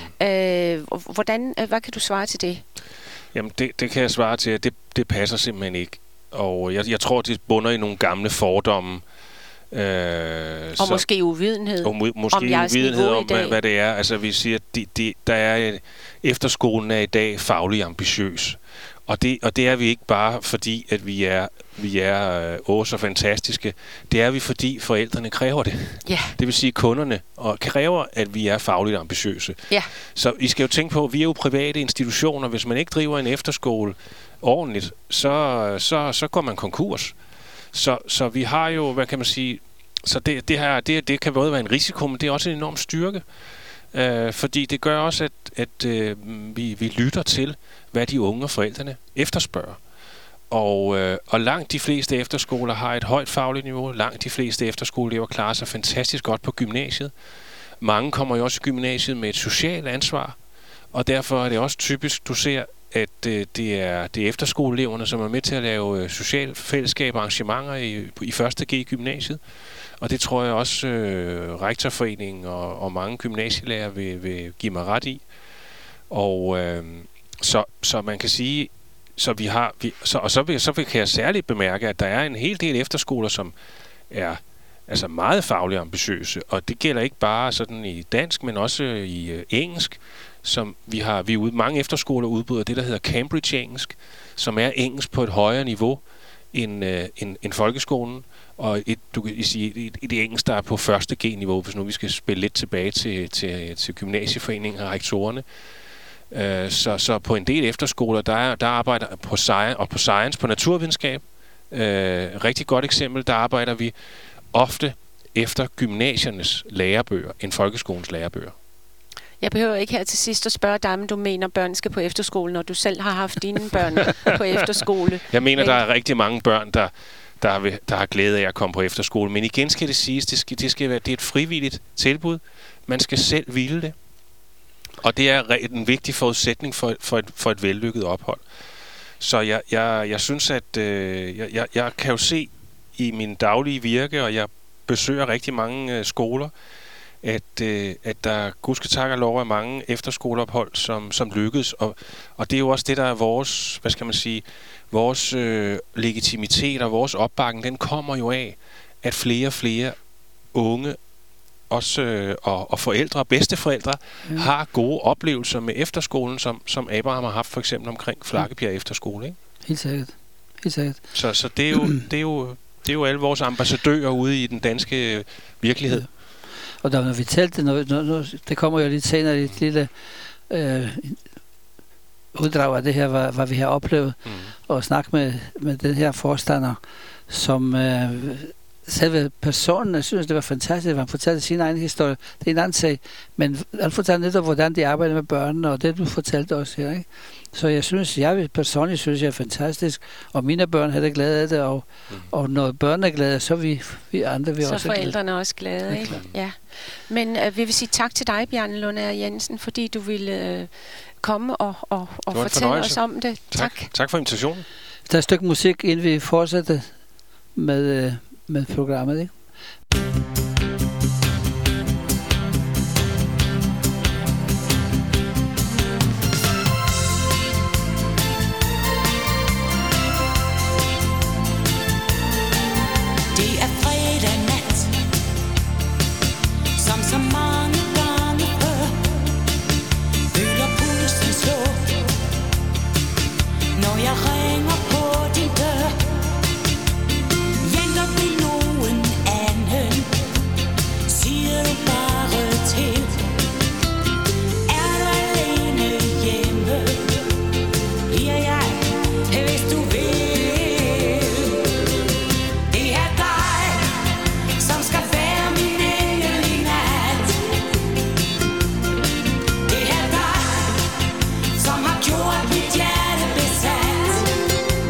Speaker 2: Hvad kan du svare til det?
Speaker 3: Jamen, det kan jeg svare til, at det passer simpelthen ikke. Og jeg tror, det bunder i nogle gamle fordomme.
Speaker 2: Og måske uvidenhed
Speaker 3: om jeres niveau i dag. Hvad det er. Altså, vi siger, der er efterskolen er i dag faglig ambitiøs. Og det er vi ikke bare fordi, at vi er så fantastiske. Det er vi, fordi forældrene kræver det.
Speaker 2: Ja.
Speaker 3: Det vil sige kunderne og kræver, at vi er fagligt ambitiøse.
Speaker 2: Ja.
Speaker 3: Så I skal jo tænke på, at vi er jo private institutioner. Hvis man ikke driver en efterskole ordentligt, så går man konkurs. Så vi har jo, hvad kan man sige, så det kan både være en risiko, men det er også en enorm styrke. Fordi det gør også, at vi lytter til, hvad de unge og forældrene efterspørger. Og langt de fleste efterskoler har et højt fagligt niveau. Langt de fleste efterskoleelever klarer sig fantastisk godt på gymnasiet. Mange kommer jo også i gymnasiet med et socialt ansvar. Og derfor er det også typisk, du ser, at det er efterskoleeleverne, som er med til at lave sociale fællesskab og arrangementer i 1. G i gymnasiet. Og det tror jeg også rektorforeningen og mange gymnasielærer vil give mig ret i. Og så man kan sige, så kan jeg særligt bemærke, at der er en hel del efterskoler, som er altså meget fagligt ambitiøse. Og det gælder ikke bare sådan i dansk, men også i engelsk. Som mange efterskoler udbyder det, der hedder Cambridge engelsk, som er engelsk på et højere niveau end folkeskolen. Og du kan sige et engelsk, der er på 1. G-niveau, hvis nu vi skal spille lidt tilbage til gymnasieforeningen og rektorerne. Så på en del efterskoler, der arbejder på science, på naturvidenskab. Rigtig godt eksempel, der arbejder vi ofte efter gymnasiernes lærebøger end folkeskolens lærebøger.
Speaker 2: Jeg behøver ikke her til sidst at spørge dig, om du mener, at børn skal på efterskole, når du selv har haft dine børn på efterskole.
Speaker 3: Jeg mener, der er rigtig mange børn, der har glæde af at komme på efterskole. Men igen skal det siges, det er et frivilligt tilbud. Man skal selv ville det. Og det er en vigtig forudsætning for et vellykket ophold. Så jeg synes, at jeg kan jo se i min daglige virke, og jeg besøger rigtig mange skoler, at der gudsketak og lov er mange efterskoleophold, som lykkes. Og det er jo også det, der er vores, hvad skal man sige, vores legitimitet og vores opbakning, den kommer jo af, at flere og flere unge også, og forældre og bedsteforældre har gode oplevelser med efterskolen, som Abraham har haft for eksempel omkring Flakkebjerg Efterskole. Ikke?
Speaker 4: Helt sikkert. Så
Speaker 3: det er jo alle vores ambassadører ude i den danske virkelighed. Ja.
Speaker 4: Og når vi talte, det kommer jo lidt senere, et lille uddrag af det her, hvad vi har oplevet, og snakke med den her forstander, som selve personen, jeg synes, det var fantastisk, han fortalte sin egen historie. Det er en anden sag, men han fortalte netop, hvordan de arbejder med børnene, og det du fortalte også her, ikke? Så jeg personligt synes, jeg er fantastisk, og mine børn havde glæde af det, og når børnene er glade, så vi andre vil
Speaker 2: så
Speaker 4: også
Speaker 2: forældrene er også glade, ikke? Ja. Men vi vil sige tak til dig, Bjarne Lundager Jensen, fordi du ville komme og fortælle os om det.
Speaker 3: Tak for invitationen.
Speaker 4: Der er et stykke musik, inden vi fortsætter med programmet, ikke?
Speaker 6: Det er fredag nat, som så mange gange før. Føler pulsen slå, når jeg ringer på din dør. Venter vi nogen anden, siger du bare til. Er du alene hjemme, bliver jeg, hvis du vil. Det er dig, som skal være min engel i nat. Det er dig, som har gjort mit hjerte besat.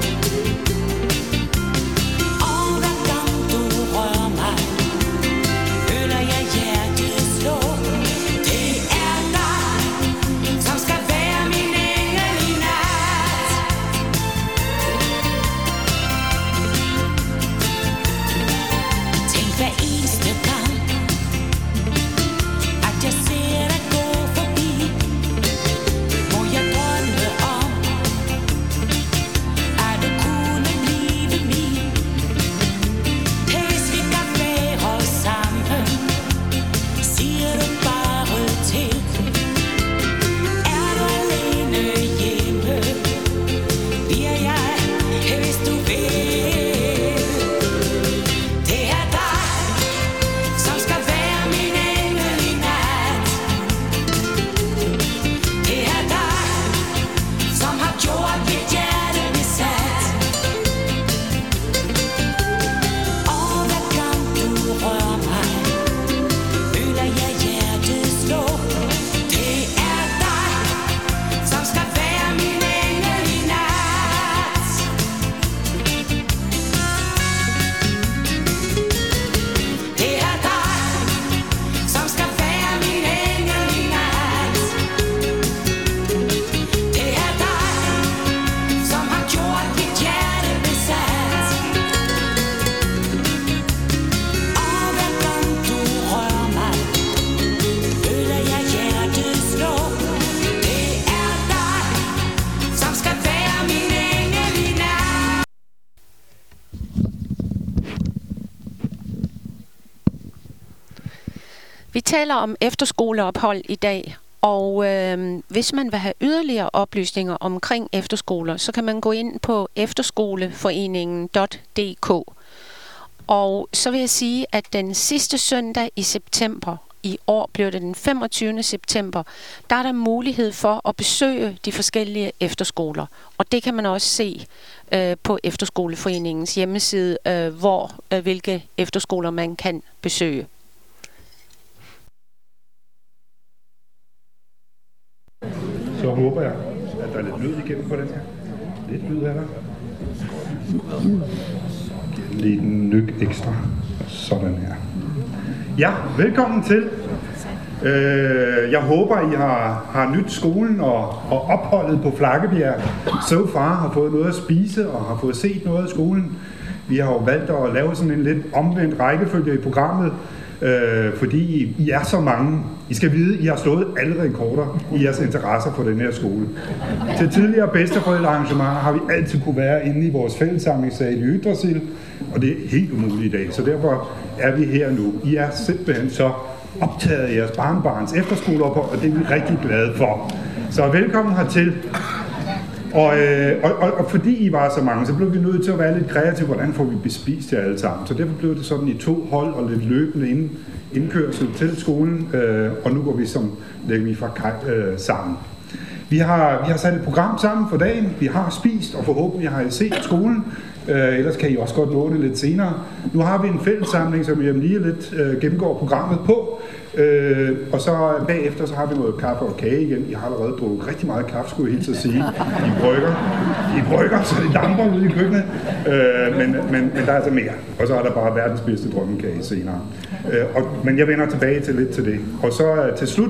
Speaker 2: Vi taler om efterskoleophold i dag, og hvis man vil have yderligere oplysninger omkring efterskoler, så kan man gå ind på efterskoleforeningen.dk. Og så vil jeg sige, at den sidste søndag i september, i år blev det den 25. september, der er der mulighed for at besøge de forskellige efterskoler. Og det kan man også se på Efterskoleforeningens hjemmeside, hvilke efterskoler man kan besøge.
Speaker 7: Så håber jeg, at der er lidt lyd igennem på den her. Lidt lyd er der. Lige en nyk ekstra. Sådan her. Ja, velkommen til. Jeg håber, I har nydt skolen og opholdet på Flakkebjerg so far, har fået noget at spise og har fået set noget af skolen. Vi har jo valgt at lave sådan en lidt omvendt rækkefølge i programmet, fordi I er så mange. I skal vide, I har slået alle rekorder i jeres interesser for den her skole. Til tidligere bedsteforældrearrangementer har vi altid kunne være inde i vores fællessamlingssal i Yggdrasil, og det er helt umuligt i dag, så derfor er vi her nu. I er simpelthen så optaget af jeres barnbarns efterskoleophold, og det er vi rigtig glade for. Så velkommen hertil. Og fordi I var så mange, så blev vi nødt til at være lidt kreative, hvordan får vi bespist jer alle sammen. Så derfor blev det sådan i 2 hold og lidt løbende indkørsel til skolen, og nu går vi lægger vi fra Kaj sammen. Vi har sat et program sammen for dagen, vi har spist, og forhåbentlig har I set skolen. Ellers kan I også godt nå det lidt senere. Nu har vi en fællessamling, som jeg lige lidt gennemgår programmet på. Og så bagefter så har vi noget kaffe og kage igen. Jeg har allerede drukket rigtig meget kaffe, skulle jeg helt til at sige. I brygger, så det damper ude i køkkenet. Men der er altså mere. Og så er der bare verdens bedste drømmekage senere. Men jeg vender tilbage til lidt til det. Og så til slut,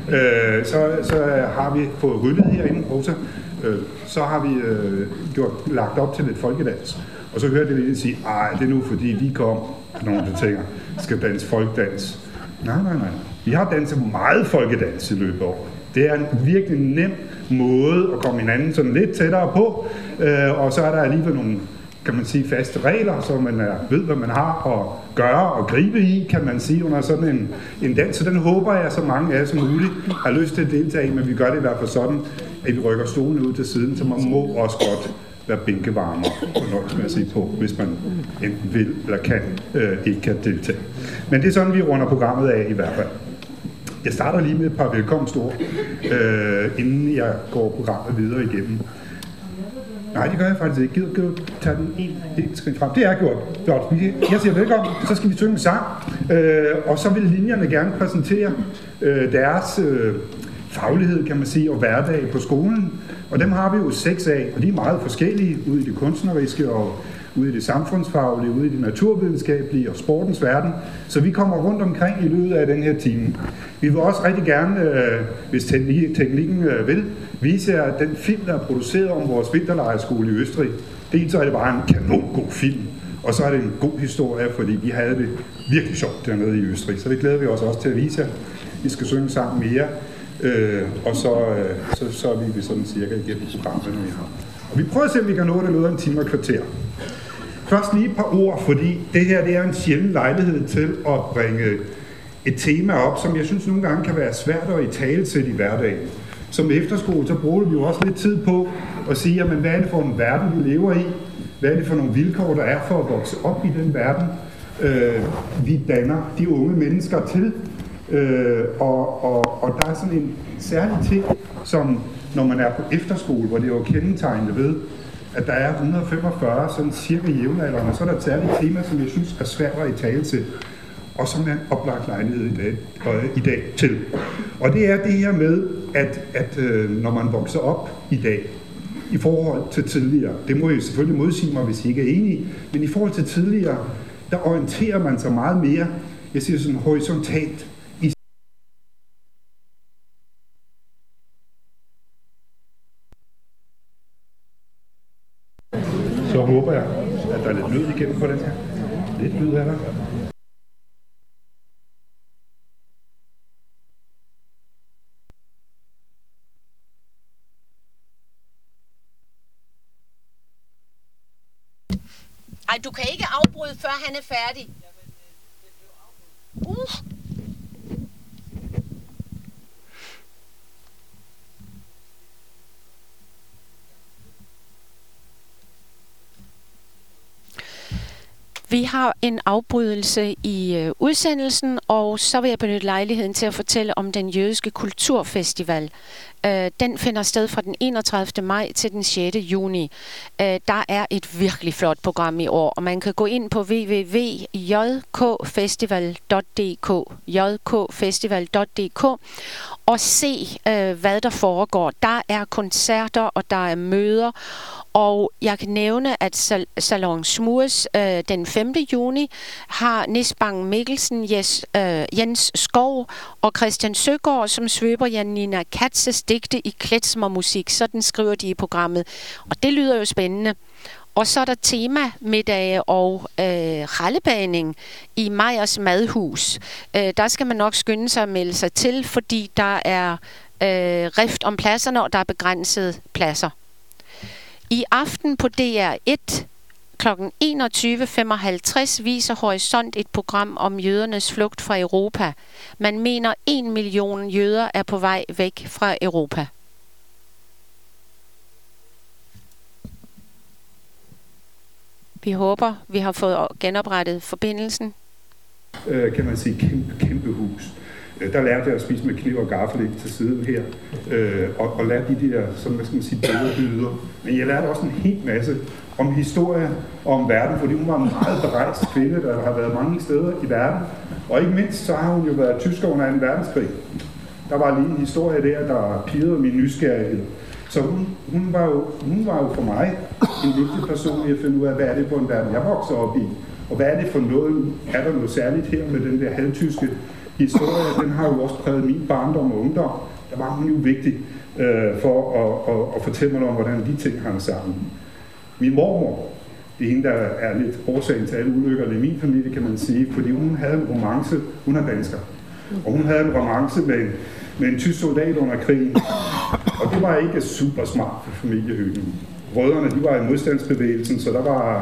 Speaker 7: så har vi fået ryddet herinde også. Så har vi lagt op til lidt folkedans. Og så hørte jeg lige sige, det er nu fordi vi kom, nogen der tænker, skal danse folkedans. Nej. Vi har danset meget folkedans i løbet af år. Det er en virkelig nem måde at komme hinanden sådan lidt tættere på. Og så er der alligevel nogle, kan man sige, faste regler, så man ved, hvad man har at gøre og gribe i, kan man sige, under sådan en dans. Så den håber jeg, så mange af jer som muligt har lyst til at deltage i, men vi gør det i hvert fald sådan, at vi rykker stolen ud til siden, så man må også godt være bænkevarmer fornøjelsesmæssigt på, hvis man enten vil eller ikke kan deltage. Men det er sådan, vi runder programmet af i hvert fald. Jeg starter lige med et par velkomstord, inden jeg går programmet videre igennem. Nej, det gør jeg faktisk ikke. Gider du tage den en skridt frem? Det er gjort. Jeg siger velkommen, så skal vi synge en sang, og så vil linjerne gerne præsentere deres faglighed, kan man sige, og hverdag på skolen. Og dem har vi jo 6 af, og de er meget forskellige, ude i det kunstneriske og ude i det samfundsfaglige, ude i det naturvidenskabelige og sportens verden. Så vi kommer rundt omkring i løbet af den her time. Vi vil også rigtig gerne, hvis teknikken vil, vise jer den film, der er produceret om vores vinterlejrskole i Østrig. Dels så er det bare en kanongod film, og så er det en god historie, fordi vi havde det virkelig sjovt dernede i Østrig. Så det glæder vi os også til at vise jer. Vi skal synge sammen mere. Og så er vi sådan cirka igennem programmet, når vi har. Og vi prøver at se, om vi kan nå det løbet af en time og kvarter. Først lige et par ord, fordi det her det er en sjælden lejlighed til at bringe et tema op, som jeg synes nogle gange kan være svært at italesætte i hverdagen. Som efterskole, så bruger vi jo også lidt tid på at sige, jamen, hvad er det for en verden, vi lever i? Hvad er det for nogle vilkår, der er for at vokse op i den verden, vi danner de unge mennesker til? Og der er sådan en særlig ting, som når man er på efterskole, hvor det er jo kendetegnet ved, at der er 145 sådan cirka jævnaldrende, så er der et særligt tema, som jeg synes er svært at italesætte, og som er en oplagt lejlighed i dag til. Og det er det her med, at når man vokser op i dag, i forhold til tidligere, det må I selvfølgelig modsige mig, hvis I ikke er enige, men i forhold til tidligere, der orienterer man sig meget mere, jeg siger sådan horisontalt. Så håber jeg, at der er lidt lyd igennem på den her. Lidt lyd er der.
Speaker 2: Ej, du kan ikke afbryde, før han er færdig. Vi har en afbrydelse i udsendelsen, og så vil jeg benytte lejligheden til at fortælle om den jødiske kulturfestival. Den finder sted fra den 31. maj til den 6. juni. Der er et virkelig flot program i år, og man kan gå ind på www.jkfestival.dk og se, hvad der foregår. Der er koncerter, og der er møder, og jeg kan nævne, at Salon Smurs den 5. juni har Nis Bang Mikkelsen, Jens Skov og Christian Søgaard, som svøber Janina Katzes digte i klezmermusik. Sådan skriver de i programmet, og det lyder jo spændende. Og så er der temamiddage og rallebaning i Meyers Madhus. Der skal man nok skynde sig at melde sig til, fordi der er rift om pladserne, og der er begrænsede pladser. I aften på DR1 kl. 21.55 viser Horisont et program om jødernes flugt fra Europa. Man mener 1 million jøder er på vej væk fra Europa. Vi håber, vi har fået genoprettet forbindelsen.
Speaker 7: Kan man sige, kæmpe hus. Der lærte jeg at spise med kniv og gaffel ind til siden her, og lærte de der, sådan, hvad skal man sige, dyder. Men jeg lærte også en hel masse om historie og om verden, fordi hun var en meget berejst kvinde, der har været mange steder i verden. Og ikke mindst, så har hun jo været tysker under 2. verdenskrig. Der var lige en historie der pirrede min nysgerrighed. Så hun var jo for mig en vigtig person i at finde ud af, hvad er det for en verden, jeg voksede op i. Og hvad er det for noget, er der noget særligt her med den der halvtyske historie, den har jo også præget min barndom og ungdom. Der var hun jo vigtig for at fortælle mig om, hvordan de ting hang sammen. Min mormor, det er hende, der er lidt årsagen til alle ulykkerne i min familie, kan man sige, fordi hun havde en romance, hun er dansker, og hun havde en romance med en tysk soldat under krigen, og det var ikke super smart for familiehyggen. Rødderne, de var i modstandsbevægelsen, så der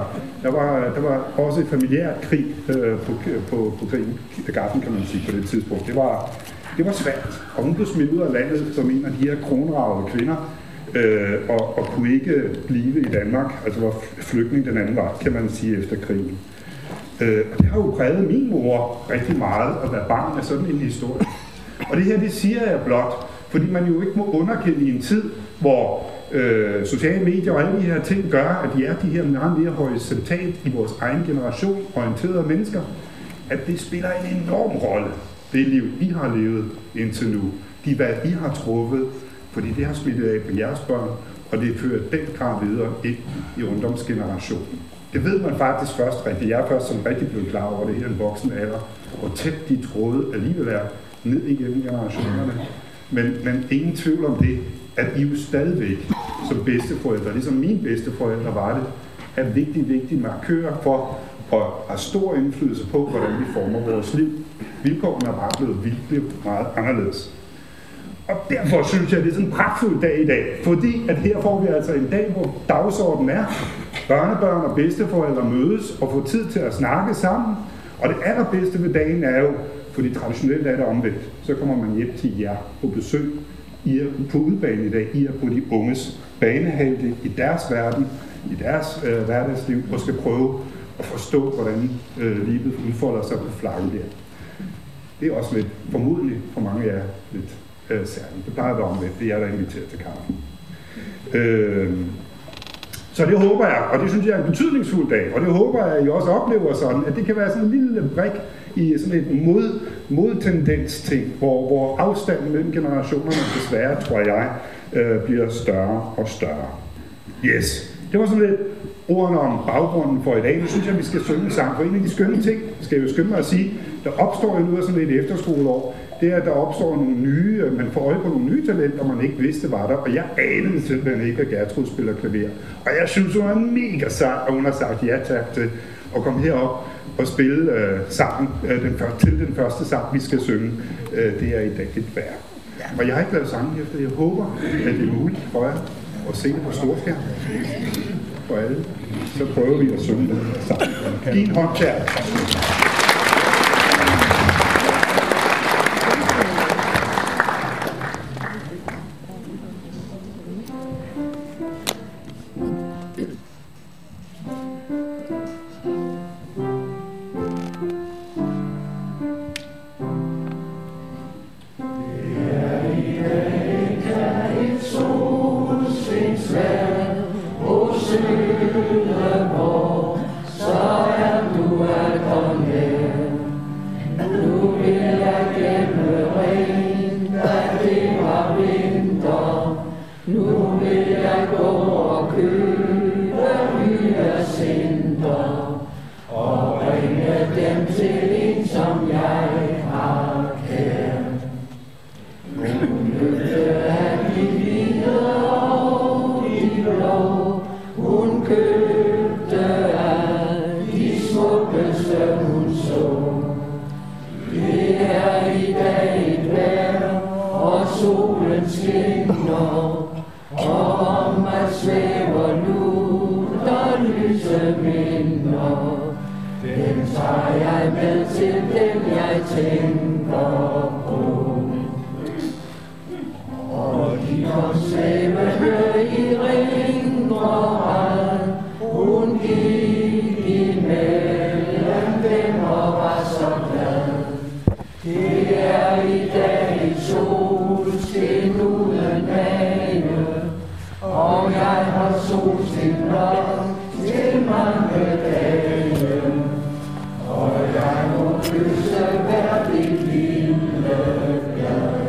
Speaker 7: var også et familiært krig på krigen, Gaffen, kan man sige, på det tidspunkt. Det var svært, og hun blev smidt ud af landet som en af de her kronragede kvinder, og kunne ikke blive i Danmark, altså var flygtning den anden vej, kan man sige, efter krigen. Og det har jo præget min mor rigtig meget at være barn af sådan en historie. Og det her, det siger jeg blot, fordi man jo ikke må underkende i en tid, hvor sociale medier og alle de her ting gør, at de er de her meget mere horisontalt i vores egen generation orienterede mennesker, at det spiller en enorm rolle, det liv, I har levet indtil nu. De valg, I har truffet, fordi det har smittet af på jeres børn, og det fører den grad videre ind i ungdomsgenerationen. Det ved man faktisk først rigtig. Jeg er først som rigtig blevet klar over det her en voksen alder, hvor tæt de tråde alligevel er ned igennem generationerne. Men ingen tvivl om det, at I jo stadigvæk som bedsteforældre, ligesom mine bedsteforældre var det, er vigtige markører for at have stor indflydelse på, hvordan vi former vores liv. Vilkårene er bare blevet virkelig meget anderledes. Og derfor synes jeg, at det er sådan en pragtfuld dag i dag, fordi at her får vi altså en dag, hvor dagsordenen er, børnebørn og bedsteforældre mødes og får tid til at snakke sammen. Og det allerbedste ved dagen er jo, fordi traditionelt er det omvendt, så kommer man hjem til jer på besøg. I er på udbanen i dag, I er på de unges banehalte i deres verden, i deres hverdagsliv, og skal prøve at forstå, hvordan livet udfolder sig på flakken der. Det er også lidt, formodentlig for mange af jer, lidt særligt. Det plejer at være omvendt, det er jeg, der inviteret til kaffe. Så det håber jeg, og det synes jeg er en betydningsfuld dag, og det håber jeg, at I også oplever sådan, at det kan være sådan en lille brik i sådan et modtendens ting, hvor afstanden mellem generationerne desværre, tror jeg, bliver større og større. Yes, det var sådan lidt ordene om baggrunden for i dag. Nu synes jeg, at vi skal synge en sang, for en af de skønne ting, skal jeg jo skynde mig at sige, der opstår jo nu af sådan et efterskoleår, det er, at der opstår nogle nye, man får øje på nogle nye talenter, man ikke vidste var der, og jeg anede simpelthen ikke, at Gertrud spiller klaver. Og jeg synes, hun er mega sej, og hun har sagt ja tak til at komme herop og spille sangen til den første sang, vi skal synge. Det er i dag et værd. Og jeg har ikke lavet sangen efter, jeg håber, at det er muligt for jer at se det på storskærm. For alle. Så prøver vi at synge den sang. Giv en hånd der.
Speaker 8: købte af de smukkeste hun så. Det er i dag et vejr, og solen skinner, og om at svæver lutter lyse minder. Den tager jeg med til den, jeg tænker på. Og de kom svævende i ring og rad. Hun gik imellem dem og var så glad. Det er i dag solskin uden mage, og jeg har solskin nok til mange dage. Og jeg må kysse hvert et lille blad.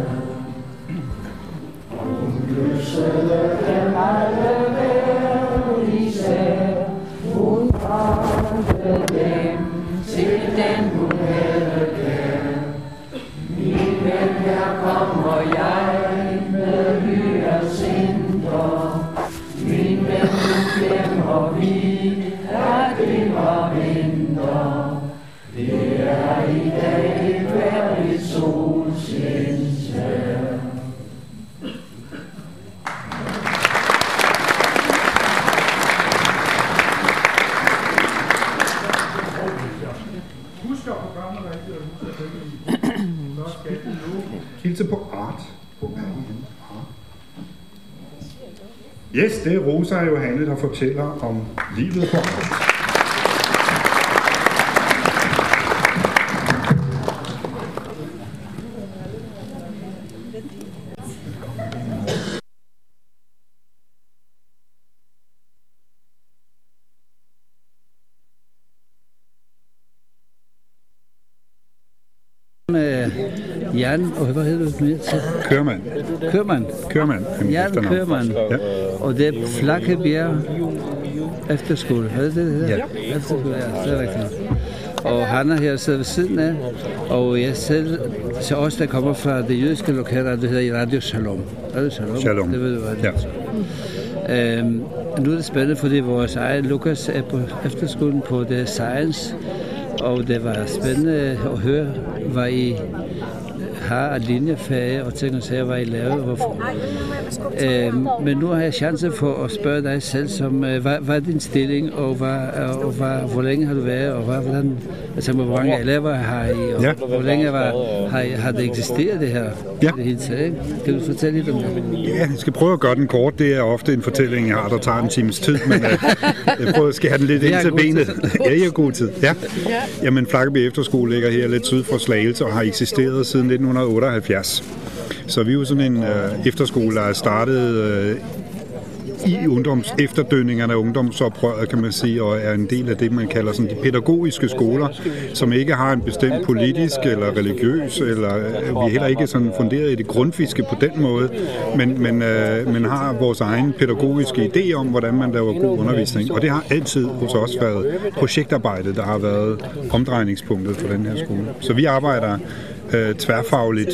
Speaker 8: Hun kyssede dem alle hver især. Hun brændte dem til den hun havde kær. Min ven, her kommer jeg med hyacinter. Min ven, nu glemmer vi, at det var vinter. Det er i dag et værdigt solskinsvejr.
Speaker 7: Husk at programmet rigtigt, og husk at så skal vi nu hilse på Art. Yes, det er Rosa og Johanne, der fortæller om livet på Art.
Speaker 4: Jan, og hvad hedder du mere til? Kørmand. Jan Kørmand. Ja. Og det er Flakkebjerg Efterskole. Hvad er det hedder? Ja. Efterskole, ja, det er rigtigt. Og han er her sidder ved siden af, og jeg selv, så også der kommer fra det jødiske lokale, det hedder Radio Shalom. Radio Shalom. Det ved du, hvad det er. Nu er det spændende, fordi vores egen Lukas er på efterskolen på det Science, og det var spændende at høre, hvad I har af linjefag og ting og sager, hvad I laver. Hvorfor. Men nu har jeg chance for at spørge dig selv, hvad er din stilling, og hvor længe har du været, og hvordan, altså hvor mange elever har I, og hvor længe har det eksisteret det her?
Speaker 7: Ja.
Speaker 4: Det hele taget, kan du fortælle lidt om det?
Speaker 7: Ja, jeg skal prøve at gøre den kort. Det er ofte en fortælling, jeg har, der tager en times tid, men jeg prøver at skære den lidt ind til benet. Ja, I har god tid. Ja. Jamen, Flakkebjerg Efterskole ligger her lidt syd for Slagelse og har eksisteret siden 1978. Så vi er jo sådan en efterskole, der er startet i efterdønningerne af ungdomsoprøret, kan man sige, og er en del af det, man kalder sådan de pædagogiske skoler, som ikke har en bestemt politisk eller religiøs, eller vi er heller ikke sådan funderet i det grundfiske på den måde, men har vores egen pædagogiske idé om, hvordan man laver god undervisning. Og det har altid hos os været projektarbejdet, der har været omdrejningspunktet for den her skole. Så vi arbejder tværfagligt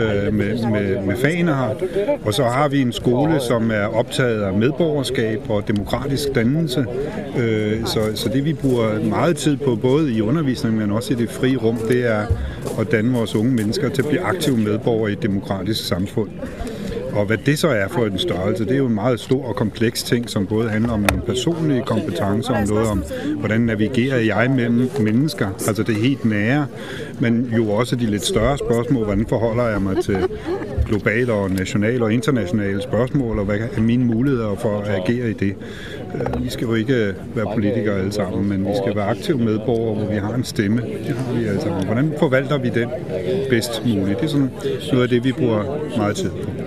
Speaker 7: med fagene her. Og så har vi en skole, som er optaget af medborgerskab og demokratisk dannelse. Så det vi bruger meget tid på, både i undervisningen, men også i det frie rum, det er at danne vores unge mennesker til at blive aktive medborgere i et demokratisk samfund. Og hvad det så er for en størrelse, det er jo en meget stor og kompleks ting, som både handler om nogle personlige kompetencer, om noget om, hvordan navigerer jeg mellem mennesker, altså det helt nære, men jo også de lidt større spørgsmål, hvordan forholder jeg mig til globale og nationale og internationale spørgsmål, og hvad er mine muligheder for at agere i det. Vi skal jo ikke være politikere alle sammen, men vi skal være aktive medborgere, hvor vi har en stemme. Det har vi alle sammen. Hvordan forvalter vi den bedst muligt? Det er sådan noget af det, vi bruger meget tid på.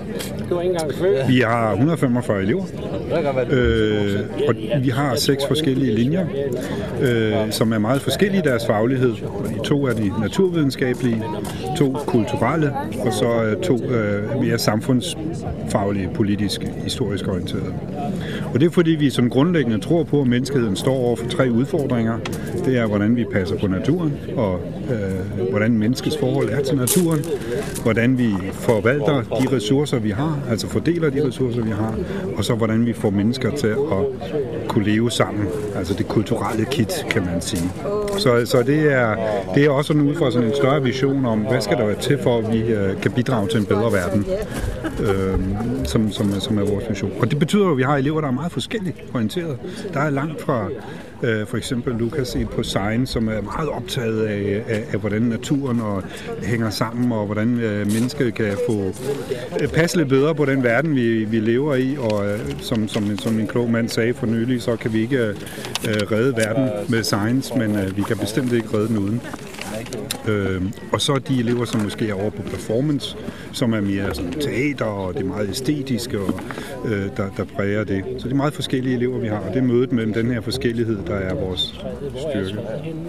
Speaker 7: Vi har 145 elever, og vi har 6 forskellige linjer, som er meget forskellige i deres faglighed. 2 er de naturvidenskabelige, 2 kulturelle, og så 2 mere samfundsfaglige, politisk, historisk orienterede. Og det er fordi, vi som grundlæggende tror på, at menneskeheden står over for 3 udfordringer. Det er, hvordan vi passer på naturen, og hvordan menneskets forhold er til naturen, hvordan vi forvalter de ressourcer, vi har, altså fordeler de ressourcer, vi har, og så hvordan vi får mennesker til at kunne leve sammen, altså det kulturelle kit, kan man sige. Så det er også sådan ud fra sådan en større vision om, hvad skal der være til for, at vi kan bidrage til en bedre verden, som er vores mission. Og det betyder jo, at vi har elever, der er meget forskelligt orienteret. Der er langt fra for eksempel Lukas på Science, som er meget optaget af hvordan naturen hænger sammen, og hvordan mennesket kan få passe lidt bedre på den verden, vi lever i. Og som en klog mand sagde for nylig, så kan vi ikke redde verden med Science, men vi kan bestemt ikke redde den uden. Og så de elever, som måske er over på performance, som er mere sådan teater, og det er meget æstetiske, og der præger det. Så det er meget forskellige elever, vi har, og det er mødet mellem den her forskellighed, der er vores styrke.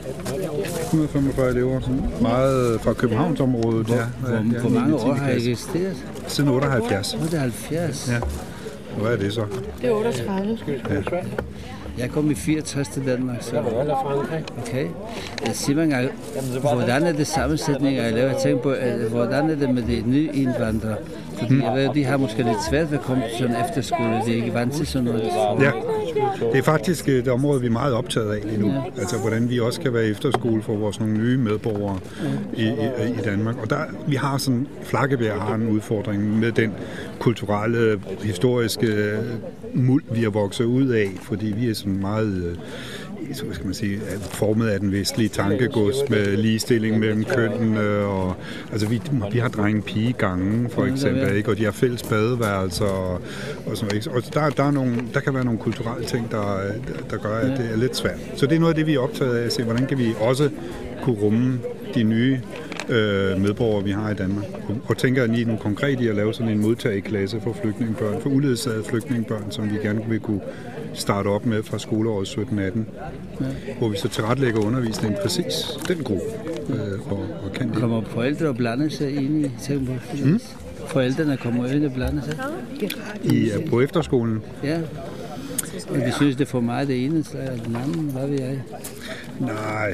Speaker 7: 145 elever, meget fra Københavnsområdet.
Speaker 4: Hvor mange år har I eksisteret?
Speaker 7: Siden 78.
Speaker 4: 78?
Speaker 7: Ja. Hvad er det så?
Speaker 9: Det er 38.
Speaker 7: Ja.
Speaker 4: Jeg kom i 64 til Danmark, så okay. Sig mig engang, hvordan er det sammensætninger, jeg laver? Jeg tænker på, hvordan er det med de nye indvandrere? Fordi jeg ved, de har måske lidt svært ved at komme til sådan en efterskole, de er ikke vant til sådan noget.
Speaker 7: Ja, det er faktisk et område, vi er meget optaget af lige nu. Ja. Altså, hvordan vi også kan være efterskole for vores nogle nye medborgere i Danmark. Og vi har sådan, Flakkebjerg har en udfordring med den kulturelle, historiske muld, vi har vokset ud af, fordi vi er sådan meget så skal man sige, formet af den vestlige tankegods med ligestilling mellem kønnene, og altså vi har drenge-pige-gange for eksempel, ikke? Og de har fælles badeværelser og sådan noget, og der kan være nogle kulturelle ting, der gør, at det er lidt svært. Så det er noget af det, vi er optaget af at se, hvordan kan vi også kunne rumme de nye medborgere, vi har i Danmark. Og tænker lige nu konkret i at lave sådan en modtageklasse for flygtningebørn, for uledsagede flygtningebørn, som vi gerne vil kunne starte op med fra skoleåret 17-18, hvor vi så tilrettelægger undervisningen præcis den gruppe. Og kan det.
Speaker 4: Kommer forældre og blander sig ind i tænker på? Forældrene kommer ind og blander sig?
Speaker 7: På efterskolen?
Speaker 4: Ja. Og de synes, det er for meget det ene, så er den anden. Hvad ved jeg?
Speaker 7: Nej,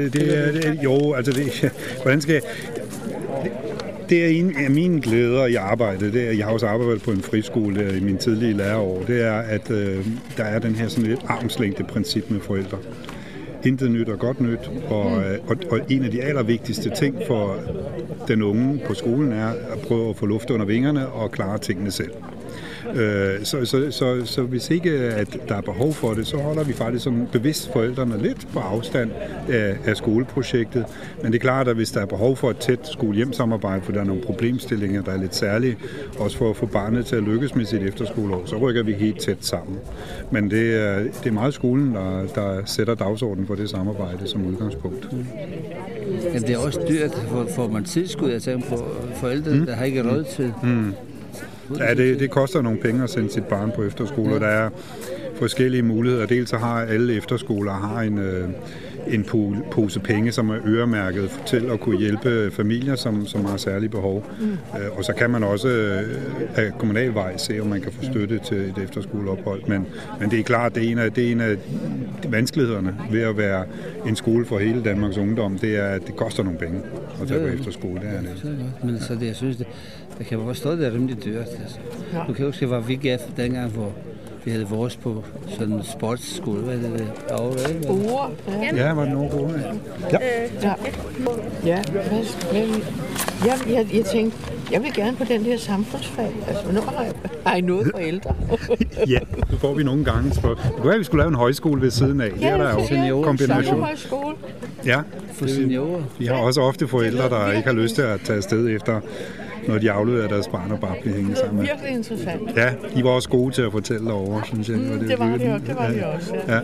Speaker 7: hvordan skal jeg... Det er en af mine glæder i arbejdet. Jeg har også arbejdet på en friskole i mine tidlige læreår. Det er, at der er den her sådan lidt armslængde-princip med forældre. Intet nyt og godt nyt. Og en af de allervigtigste ting for den unge på skolen er at prøve at få luft under vingerne og klare tingene selv. Så hvis ikke at der er behov for det, så holder vi faktisk sådan bevidst forældrene lidt på afstand af skoleprojektet. Men det er klart, at hvis der er behov for et tæt skole-hjem-samarbejde, for der er nogle problemstillinger, der er lidt særlige, også for at få barnet til at lykkes med sit efterskoleår, så rykker vi helt tæt sammen. Men det er meget skolen, der sætter dagsordenen for det samarbejde som udgangspunkt.
Speaker 4: Ja, det er også dyrt, får man tilskud, jeg tænker på forældre, der har ikke råd til.
Speaker 7: Ja, det koster nogle penge at sende sit barn på efterskole, og der er forskellige muligheder. Dels så har alle efterskoler en pose penge, som er øremærket til at kunne hjælpe familier, som har særlige behov. Og så kan man også af kommunalvej se, om man kan få støtte til et efterskoleophold. Men det er klart, det er en af vanskelighederne ved at være en skole for hele Danmarks ungdom, det er, at det koster nogle penge at tage på efterskole. Det er det.
Speaker 4: Men så det, jeg synes, det kan forstå, det er rimelig dyrt. Altså. Du kan huske, hvor vi gav dengang, hvor vi havde vores på sådan en sportsskole. Hvad er det derovre?
Speaker 7: Ja, var det nogle gode?
Speaker 9: Ja. Jeg tænkte, jeg vil gerne på den her samfundsfag. Altså, hvornår har I noget for ældre?
Speaker 7: Ja, det får vi nogle gange. Det kunne være, at vi skulle lave en højskole ved siden af.
Speaker 9: Ja,
Speaker 7: det er der jo kombination. Ja,
Speaker 4: for seniorer.
Speaker 7: Vi har også ofte forældre, der ikke har lyst til at tage afsted efter, når de afleverer deres barn og bare bliver hængende sammen.
Speaker 9: Det var virkelig interessant.
Speaker 7: Ja, de var også gode til at fortælle derovre, synes jeg.
Speaker 9: Det var de også. Ja.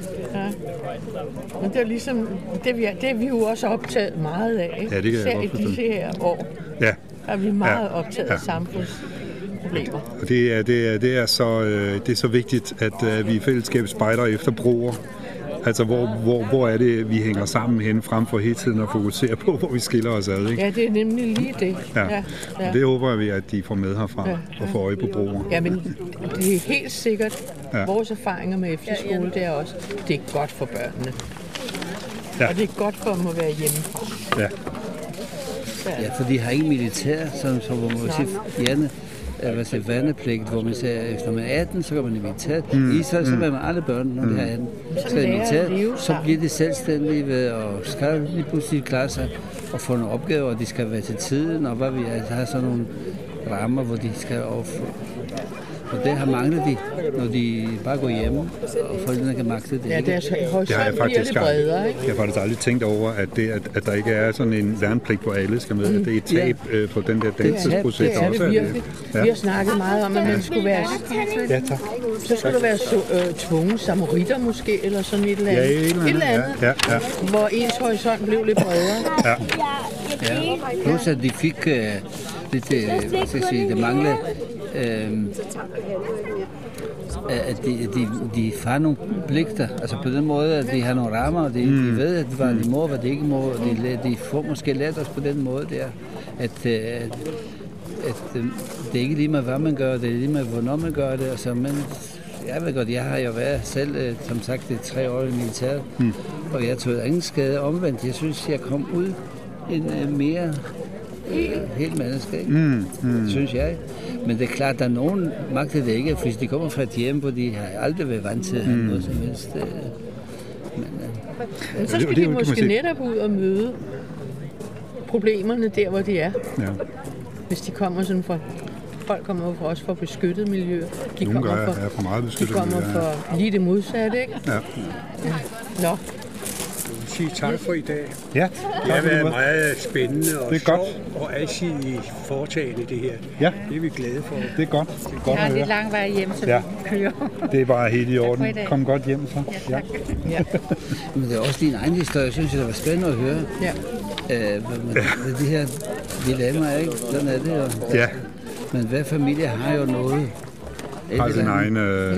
Speaker 9: Men det er ligesom, det er vi jo også optaget meget af.
Speaker 7: Ja, det kan jeg godt
Speaker 9: forstå. Især i disse her år er vi meget optaget af samfundsproblemer.
Speaker 7: Og det er så vigtigt, at vi i fællesskab spejder efter broer Altså, hvor er det, vi hænger sammen hen, frem for hele tiden at fokusere på, hvor vi skiller os ad, ikke?
Speaker 9: Ja, det er nemlig lige det.
Speaker 7: Ja. Det håber vi, at de får med herfra og får øje på broer.
Speaker 9: Ja, men det er helt sikkert, vores erfaringer med efterskole, det er også, det er godt for børnene. Ja. Og det er godt for dem at være hjemmefra.
Speaker 7: Ja.
Speaker 4: Ja, for de har ikke militær, som hvor man siger, Janne, værnepligt, hvor man siger, efter man er 18, så går man i militæret. I Israel, så vil man alle børn, når de er 18, skal i militæret. Så bliver de selvstændige ved at skal lige pludselig klare sig og få nogle opgaver, og de skal være til tiden, og hvad vi har sådan nogle rammer, hvor de skal overføre. Og det har manglet de, når de bare går hjem, og forældrene kan magte det.
Speaker 9: Ja, det har jeg faktisk bredere, ikke?
Speaker 7: Jeg har faktisk aldrig tænkt over, at der ikke er sådan en værnepligt, hvor alle skal med. At det er et tab på den der dannelsesproces.
Speaker 9: Det er det virkelig. Vi har snakket meget om, at man skulle være...
Speaker 7: Ja, tak.
Speaker 9: Så skulle der være tvunget samaritter måske, eller sådan et eller andet.
Speaker 7: Ja, et eller andet. Ja.
Speaker 9: Hvor ens horisont blev lidt bredere.
Speaker 7: Ja.
Speaker 4: Plus at de fik lidt, hvad skal jeg sige, det manglede... at de får nogle pligter, altså på den måde, at de har nogle rammer, og de ved, at hvad de må, hvad de ikke må, og de får måske lært os på den måde der, at det er ikke lige med, hvad man gør, det er lige med, hvornår man gør det, altså, men jeg ved godt, jeg har jo været selv, som sagt, det 3 år i militæret, og jeg tog ingen skade omvendt, jeg synes, jeg kom ud en mere helt menneske, ikke? Synes jeg. Men det er klart, at der er nogen magter det ikke, hvis de kommer fra et hjem, hvor de har aldrig været vant til at have noget som helst.
Speaker 9: Men så skal de måske netop ud og møde problemerne der, hvor de er. Ja. Hvis de kommer sådan fra... Folk kommer fra også fra beskyttet miljø.
Speaker 7: Nogle gange er fra meget beskyttet miljø.
Speaker 9: De kommer fra lige det modsatte, ikke?
Speaker 7: Ja.
Speaker 10: Nå. Sige tak for i dag.
Speaker 7: Ja,
Speaker 10: det har været meget spændende og sjovt og alsidigt foretagende det her.
Speaker 7: Ja.
Speaker 10: Det er vi glade for.
Speaker 7: Det er godt. Det er godt
Speaker 11: at høre. Lidt lang vej hjem, så vi kører. Det
Speaker 7: er bare helt i orden. Kom godt hjem så.
Speaker 11: Ja, tak. Ja.
Speaker 4: Men det er også din egen historie, synes jeg, det var spændende at høre.
Speaker 9: Ja.
Speaker 4: Det her dilemma, ikke? Sådan er det jo.
Speaker 7: Ja.
Speaker 4: Men hver familie har jo noget.
Speaker 7: Har sin egen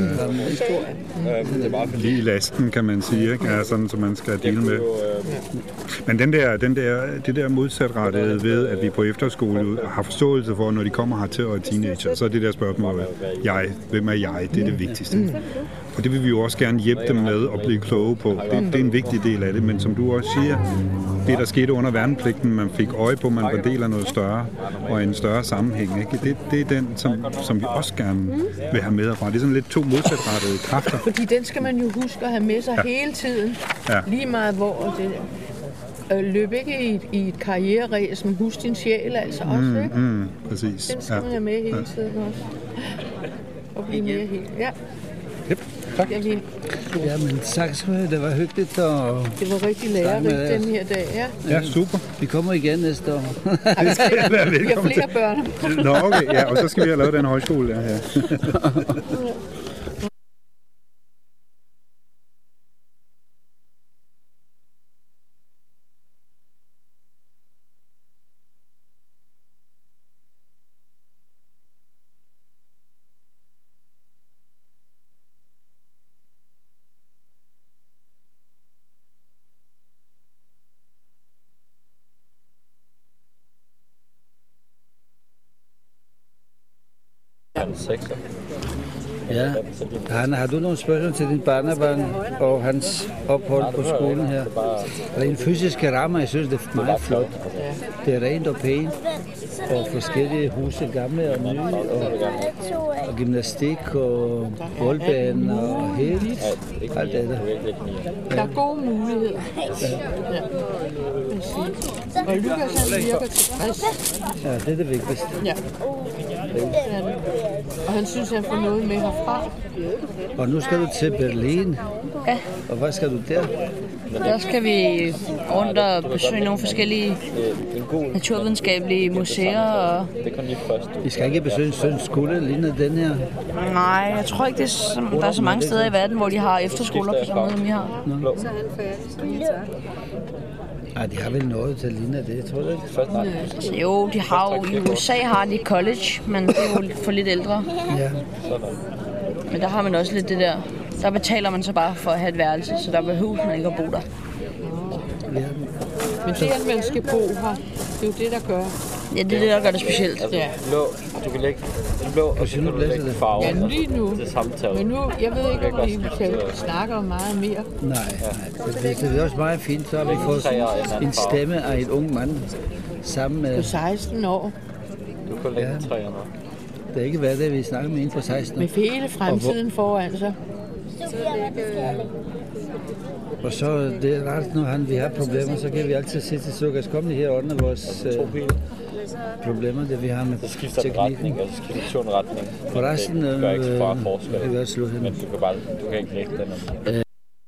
Speaker 7: lige lasten, kan man sige, ikke? Er sådan, som man skal dele med. Men det der modsatrettede ved, at vi på efterskole har forståelse for, når de kommer hertil og er teenager, så er det der spørgsmål, hvem er jeg? Det er det vigtigste. Og det vil vi jo også gerne hjælpe dem med at blive kloge på. Det er en vigtig del af det, men som du også siger, det der skete under værnepligten, man fik øje på, man var del af noget større og en større sammenhæng. Ikke? Det er den, som vi også gerne vil have med herfra. Det er sådan lidt 2 modsatrettede kræfter.
Speaker 9: Fordi den skal man jo huske at have med sig hele tiden. Ja. Lige meget hvor det løb ikke i et karriereræs, som husk din sjæl altså også, ikke?
Speaker 7: Præcis.
Speaker 9: Den skal man have med hele tiden også. Og blive mere helt. Ja.
Speaker 7: Yep. Tak.
Speaker 4: Ja, men tak skal du have. Det var hyggeligt. Og
Speaker 9: det var rigtig lærerigt den her dag, ja.
Speaker 7: Ja, super.
Speaker 4: Vi kommer igen næste år.
Speaker 7: Det skal jeg være velkommen
Speaker 9: til. Vi har flere børn.
Speaker 7: Nå, okay. Ja, og så skal vi have lavet den højskole der her.
Speaker 4: Ja. Har du nogle spørgsmål til din barnebarn og hans ophold på skolen her? Rent fysiske rammer, jeg synes, det er meget flot. Det er rent og pænt, og forskellige huse, gamle og nye, og gymnastik og boldbane og helt alt det der.
Speaker 9: Der er gode muligheder. Ja. Og Lukas, han virker tilfreds.
Speaker 4: Ja, det er det vigtigste.
Speaker 9: Ja. Og han synes, han får noget med herfra.
Speaker 4: Og nu skal du til Berlin.
Speaker 11: Ja.
Speaker 4: Og hvad skal du der?
Speaker 11: Der skal vi rundt og besøge nogle forskellige naturvidenskabelige museer. Og...
Speaker 4: Vi skal ikke besøge en skole lignende den her?
Speaker 11: Nej, jeg tror ikke, der er så mange steder i verden, hvor de har efterskoler på samme måde, som vi har.
Speaker 4: Nå. Ej, de har vel noget til at ligne det, tror jeg ikke?
Speaker 11: Jo, de har jo, i USA har de college, men det er jo for lidt ældre.
Speaker 4: Ja.
Speaker 11: Men der har man også lidt det der Der betaler man så bare for at have et værelse, så der behøver man ikke at bo der.
Speaker 9: Men det, at man skal bo her, det er jo det, der gør.
Speaker 11: Ja, det er det, der gør det specielt.
Speaker 9: Ja.
Speaker 12: Blå, du kan lægge den blå, og så kan du lægge farve.
Speaker 9: Ja, lige nu.
Speaker 12: Det samme tal.
Speaker 9: Men nu, jeg ved ikke, om vi snakker meget mere.
Speaker 4: Nej. Det er også meget fint. Så har vi fået en stemme af en ung mand sammen med...
Speaker 9: På 16 år.
Speaker 12: Du kan lægge træerne.
Speaker 4: Det er ikke hvad det, vi snakker med en på 16 år.
Speaker 9: Med hele fremtiden foran sig.
Speaker 4: Og så det er rart, når vi har problemer, så kan vi altid sige til Sukas, kom lige her og ordne vores problemer, det vi har med
Speaker 12: så skifter retning, og så skifter en retning.
Speaker 4: Forresten,
Speaker 12: det gør ikke så meget forskel,
Speaker 4: men
Speaker 12: du kan ikke lægge den.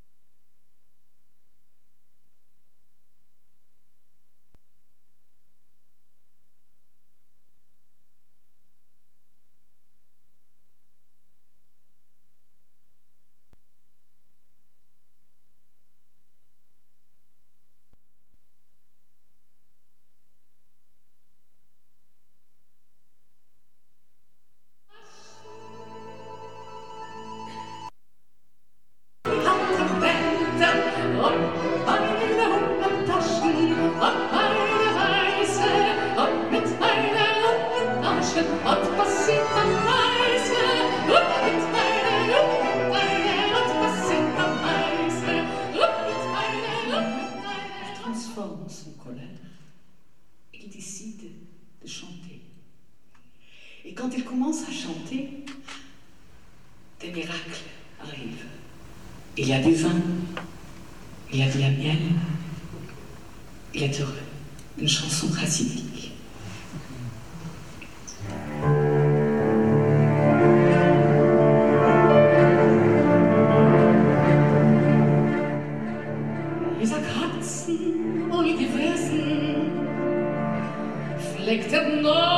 Speaker 13: Il y a des vins, il y a de la miel, il est heureux. Une chanson chassidique. Dieser Katzen und die Wesen fleckten noch